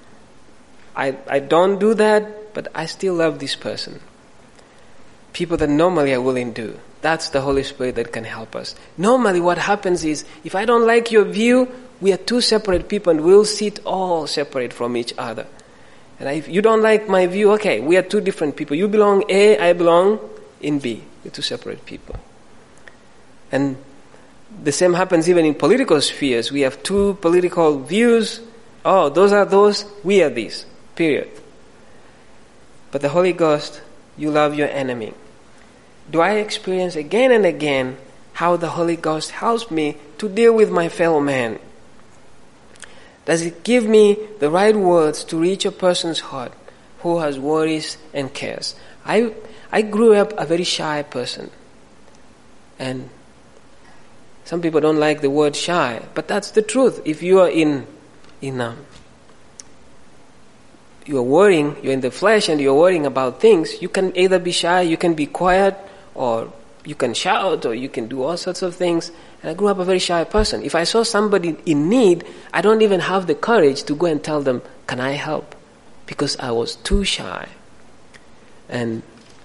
I don't do that, but I still love this person. People that normally I wouldn't do. That's the Holy Spirit that can help us. Normally what happens is, if I don't like your view, we are two separate people and we'll sit all separate from each other. And if you don't like my view, okay, we are two different people. You belong A, I belong in B. We're two separate people. And the same happens even in political spheres. We have two political views. Oh, those are those, we are these. Period. But the Holy Ghost, you love your enemy. Do I experience again and again how the Holy Ghost helps me to deal with my fellow man? Does it give me the right words to reach a person's heart who has worries and cares? I grew up a very shy person. And some people don't like the word shy, but that's the truth. If you are you're worrying, you're in the flesh and you're worrying about things, you can either be shy, you can be quiet, or you can shout, or you can do all sorts of things. And I grew up a very shy person. If I saw somebody in need, I don't even have the courage to go and tell them, can I help? Because I was too shy. And,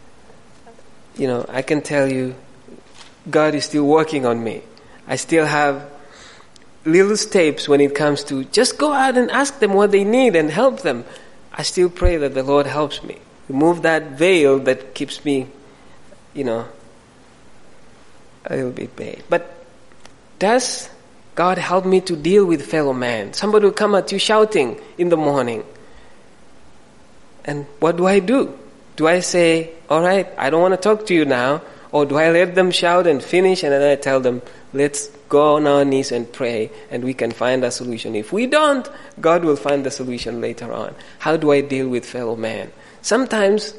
I can tell you, God is still working on me. I still have little steps when it comes to just go out and ask them what they need and help them. I still pray that the Lord helps me. Remove that veil that keeps me, a little bit vague. But does God help me to deal with fellow man? Somebody will come at you shouting in the morning. And what do I do? Do I say, all right, I don't want to talk to you now? Or do I let them shout and finish and then I tell them, let's go on our knees and pray and we can find a solution. If we don't, God will find the solution later on. How do I deal with fellow man? Sometimes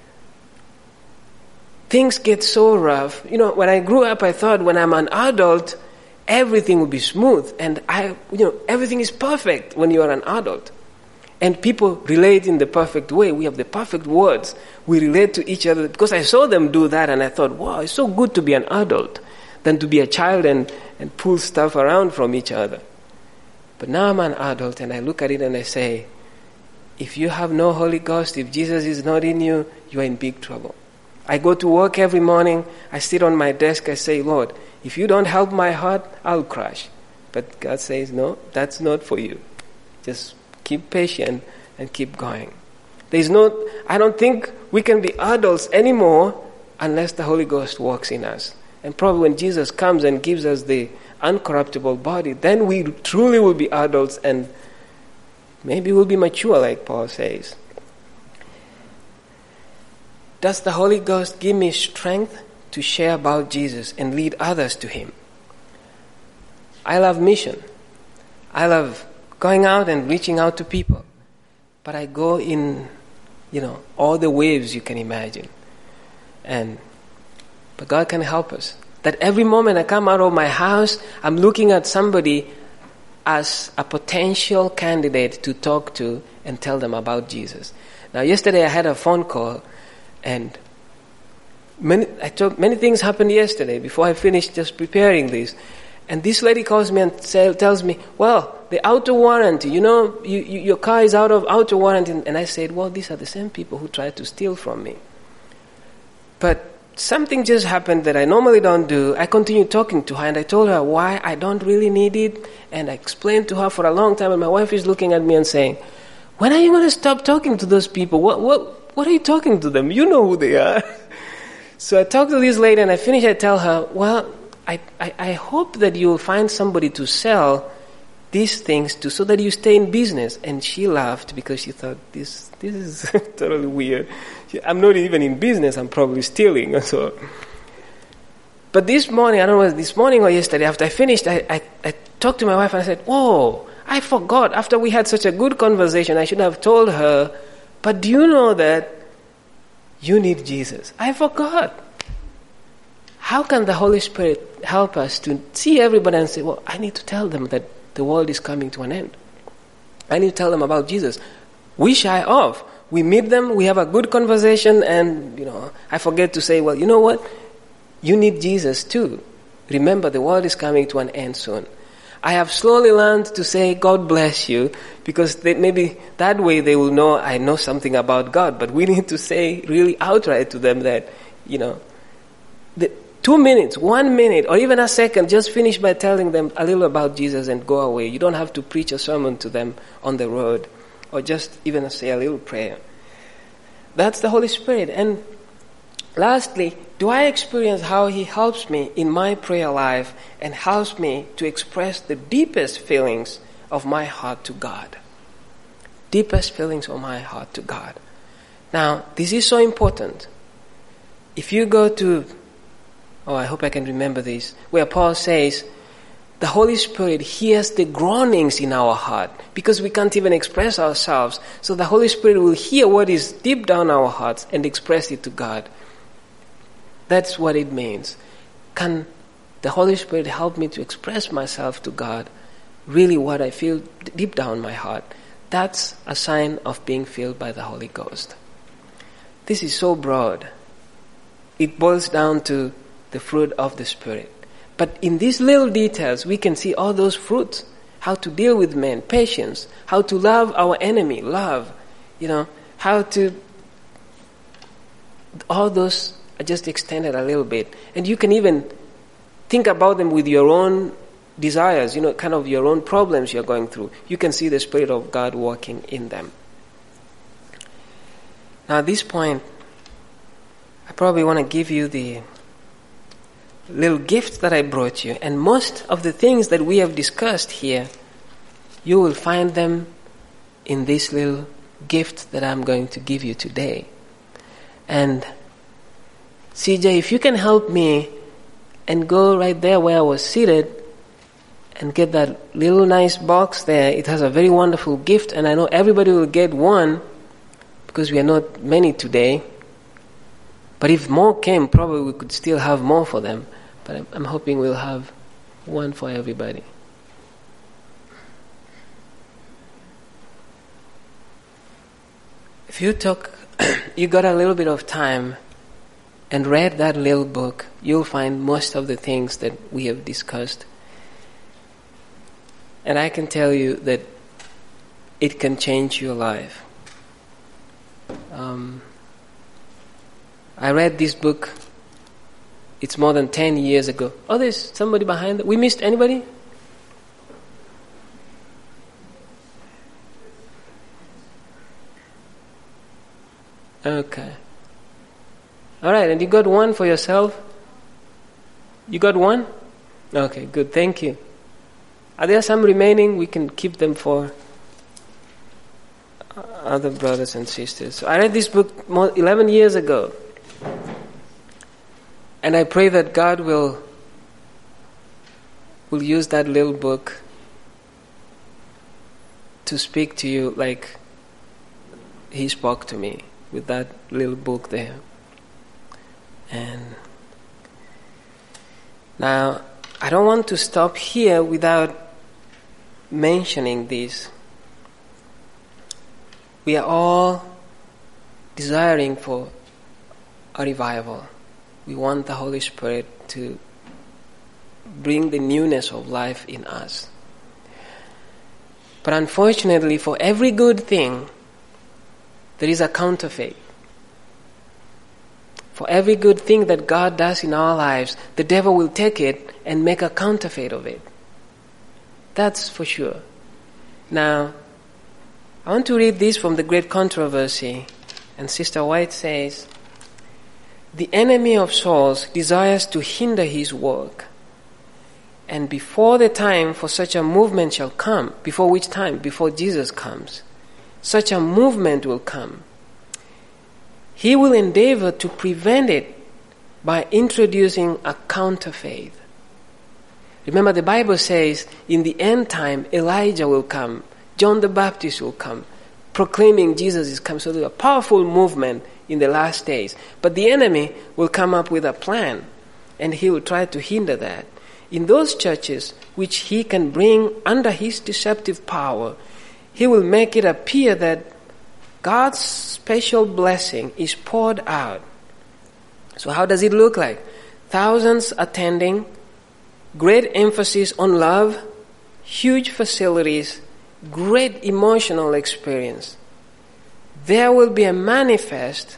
things get so rough. When I grew up, I thought when I'm an adult, everything will be smooth. And everything is perfect when you are an adult. And people relate in the perfect way. We have the perfect words. We relate to each other. Because I saw them do that and I thought, wow, it's so good to be an adult than to be a child and pull stuff around from each other. But now I'm an adult and I look at it and I say, if you have no Holy Ghost, if Jesus is not in you, you are in big trouble. I go to work every morning, I sit on my desk, I say, Lord, if you don't help my heart, I'll crash. But God says, no, that's not for you. Just keep patient and keep going. I don't think we can be adults anymore unless the Holy Ghost works in us. And probably when Jesus comes and gives us the uncorruptible body, then we truly will be adults and maybe we'll be mature like Paul says. Does the Holy Ghost give me strength to share about Jesus and lead others to Him? I love mission. I love going out and reaching out to people. But I go in, all the waves you can imagine. But God can help us. That every moment I come out of my house, I'm looking at somebody as a potential candidate to talk to and tell them about Jesus. Now, yesterday I had a phone call, and many things happened yesterday before I finished just preparing this. And this lady calls me and tells me, well, the auto warranty, your car is out of auto warranty. And I said, well, these are the same people who tried to steal from me. But something just happened that I normally don't do. I continued talking to her, and I told her why I don't really need it. And I explained to her for a long time, and my wife is looking at me and saying, when are you going to stop talking to those people? What are you talking to them? You know who they are. So I talked to this lady, and I finished. I tell her, well, I hope that you'll find somebody to sell these things to, so that you stay in business. And she laughed because she thought, this is totally weird. I'm not even in business, I'm probably stealing. So, but this morning, I don't know, this morning or yesterday, after I finished, I talked to my wife and I said, whoa, I forgot. After we had such a good conversation, I should have told her, but do you know that you need Jesus? I forgot. How can the Holy Spirit help us to see everybody and say, well, I need to tell them that the world is coming to an end. I need to tell them about Jesus. We shy off. We meet them, we have a good conversation, and, I forget to say, well, you know what? You need Jesus too. Remember, the world is coming to an end soon. I have slowly learned to say, God bless you, because maybe that way they will know I know something about God. But we need to say really outright to them that, the 2 minutes, 1 minute, or even a second, just finish by telling them a little about Jesus and go away. You don't have to preach a sermon to them on the road, or just even say a little prayer. That's the Holy Spirit. And lastly, do I experience how He helps me in my prayer life and helps me to express the deepest feelings of my heart to God? Deepest feelings of my heart to God. Now, this is so important. If you go to, I hope I can remember this, where Paul says, the Holy Spirit hears the groanings in our heart because we can't even express ourselves. So the Holy Spirit will hear what is deep down our hearts and express it to God. That's what it means. Can the Holy Spirit help me to express myself to God, really what I feel deep down my heart? That's a sign of being filled by the Holy Ghost. This is so broad. It boils down to the fruit of the Spirit. But in these little details, we can see all those fruits. How to deal with men, patience. How to love our enemy, love. How to... All those are just extended a little bit. And you can even think about them with your own desires, kind of your own problems you're going through. You can see the Spirit of God working in them. Now at this point, I probably want to give you the little gift that I brought you, and most of the things that we have discussed here, you will find them in this little gift that I'm going to give you today. And CJ, if you can help me and go right there where I was seated and get that little nice box there. It has a very wonderful gift, and I know everybody will get one because we are not many today. But if more came, probably we could still have more for them. But I'm hoping we'll have one for everybody. If you you got a little bit of time and read that little book, you'll find most of the things that we have discussed. And I can tell you that it can change your life. I read this book, it's more than 10 years ago. Oh, there's somebody behind it. We missed anybody? Okay. Alright, and you got one for yourself? You got one? Okay, good, thank you. Are there some remaining? We can keep them for other brothers and sisters. So I read this book 11 years ago. And I pray that God will use that little book to speak to you like He spoke to me with that little book there. And now, I don't want to stop here without mentioning this. We are all desiring for a revival. We want the Holy Spirit to bring the newness of life in us. But unfortunately, for every good thing, there is a counterfeit. For every good thing that God does in our lives, the devil will take it and make a counterfeit of it. That's for sure. Now, I want to read this from the Great Controversy. And Sister White says, "The enemy of souls desires to hinder his work. And before the time for such a movement shall come," before which time? Before Jesus comes. "Such a movement will come. He will endeavor to prevent it by introducing a counterfeit." Remember, the Bible says in the end time, Elijah will come, John the Baptist will come, proclaiming Jesus is come. So there's a powerful movement in the last days. But the enemy will come up with a plan, and he will try to hinder that. In those churches which he can bring under his deceptive power, he will make it appear that God's special blessing is poured out. So how does it look like? Thousands attending, great emphasis on love, huge facilities, great emotional experience. There will be a manifest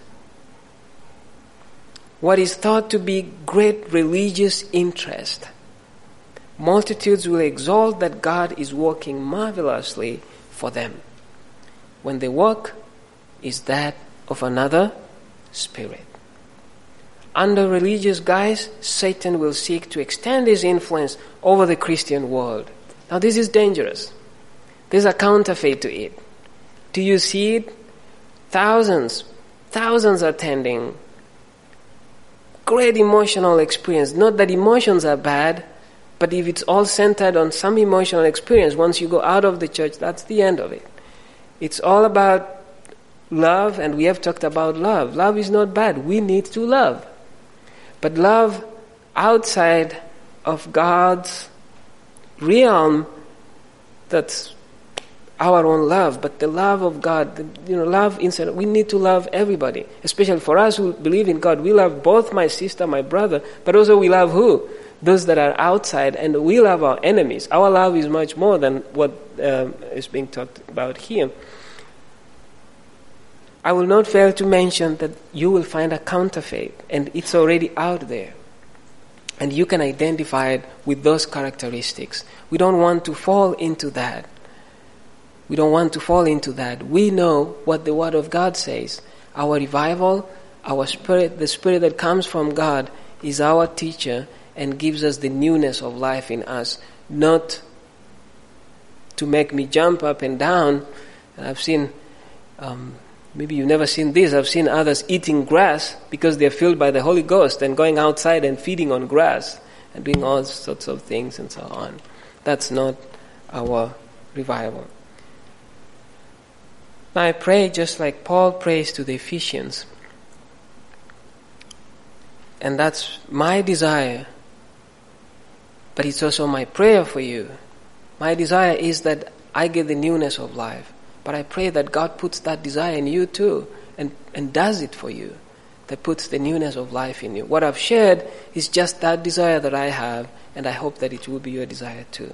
what is thought to be great religious interest. Multitudes will exalt that God is working marvelously for them, when the work is that of another spirit. Under religious guise, Satan will seek to extend his influence over the Christian world. Now this is dangerous. There's a counterfeit to it. Do you see it? Thousands attending. Great emotional experience. Not that emotions are bad, but if it's all centered on some emotional experience, once you go out of the church, that's the end of it. It's all about love, and we have talked about love. Love is not bad. We need to love. But love outside of God's realm, that's our own love. But the love of God, love inside, we need to love everybody. Especially for us who believe in God, we love both my sister, my brother, but also we love who? Those that are outside, and we love our enemies. Our love is much more than what is being talked about here. I will not fail to mention that you will find a counterfeit, and it's already out there. And you can identify it with those characteristics. We don't want to fall into that. We don't want to fall into that. We know what the Word of God says. Our revival, our spirit, the Spirit that comes from God is our teacher and gives us the newness of life in us, not to make me jump up and down. I've seen, maybe you've never seen this, I've seen others eating grass because they're filled by the Holy Ghost and going outside and feeding on grass and doing all sorts of things and so on. That's not our revival. Now I pray just like Paul prays to the Ephesians. And that's my desire. But it's also my prayer for you. My desire is that I get the newness of life. But I pray that God puts that desire in you too, and does it for you, that puts the newness of life in you. What I've shared is just that desire that I have, and I hope that it will be your desire too.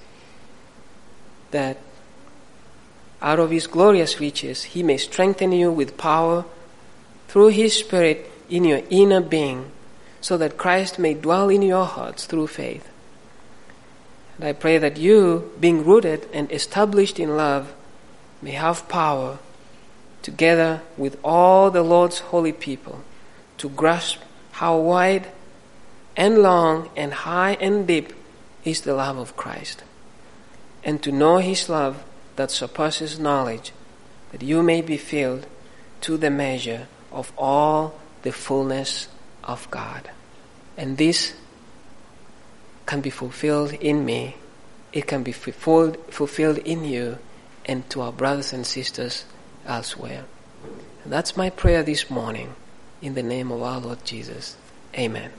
That out of His glorious riches, He may strengthen you with power through His Spirit in your inner being, so that Christ may dwell in your hearts through faith. And I pray that you, being rooted and established in love, may have power, together with all the Lord's holy people, to grasp how wide and long and high and deep is the love of Christ, and to know His love that surpasses knowledge, that you may be filled to the measure of all the fullness of God. And this can be fulfilled in me. It can be fulfilled in you and to our brothers and sisters elsewhere. And that's my prayer this morning, in the name of our Lord Jesus. Amen.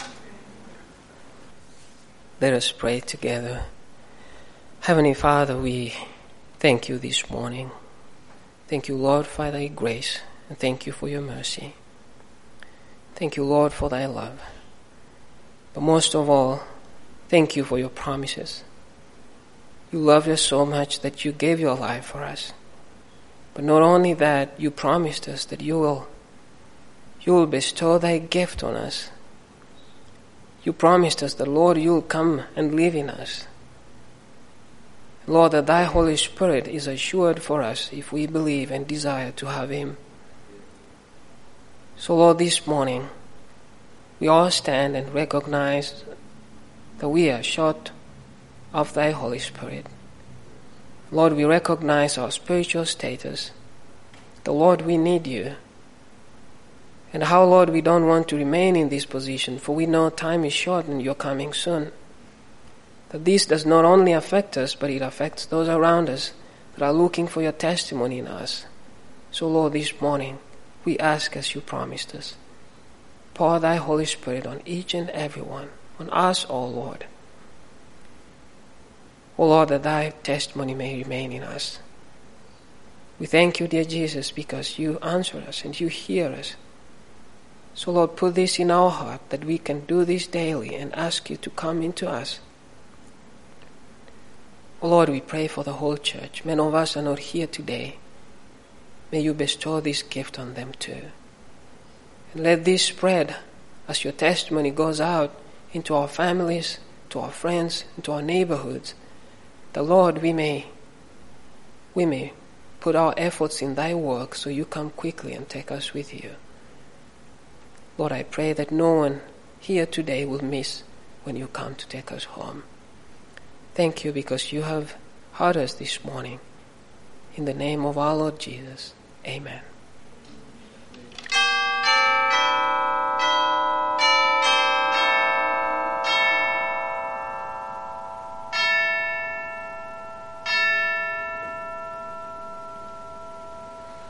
Let us pray together. Heavenly Father, we thank you this morning. Thank you, Lord, for thy grace, and thank you for your mercy. Thank you, Lord, for thy love. But most of all, thank you for your promises. You love us so much that you gave your life for us. But not only that, you promised us that you will bestow thy gift on us. You promised us that, Lord, you will come and live in us. Lord, that thy Holy Spirit is assured for us if we believe and desire to have him. So, Lord, this morning, we all stand and recognize that we are short of thy Holy Spirit. Lord, we recognize our spiritual status. The Lord, we need you. And how, Lord, we don't want to remain in this position, for we know time is short and you're coming soon. That this does not only affect us, but it affects those around us that are looking for your testimony in us. So, Lord, this morning, we ask as you promised us, pour thy Holy Spirit on each and every one, on us, O Lord. O Lord, that thy testimony may remain in us. We thank you, dear Jesus, because you answer us and you hear us. So, Lord, put this in our heart that we can do this daily and ask you to come into us. O Lord, we pray for the whole church. Many of us are not here today. May you bestow this gift on them too. And let this spread as your testimony goes out into our families, to our friends, into our neighborhoods. The Lord, we may put our efforts in thy work so you come quickly and take us with you. Lord, I pray that no one here today will miss when you come to take us home. Thank you because you have heard us this morning. In the name of our Lord Jesus, amen.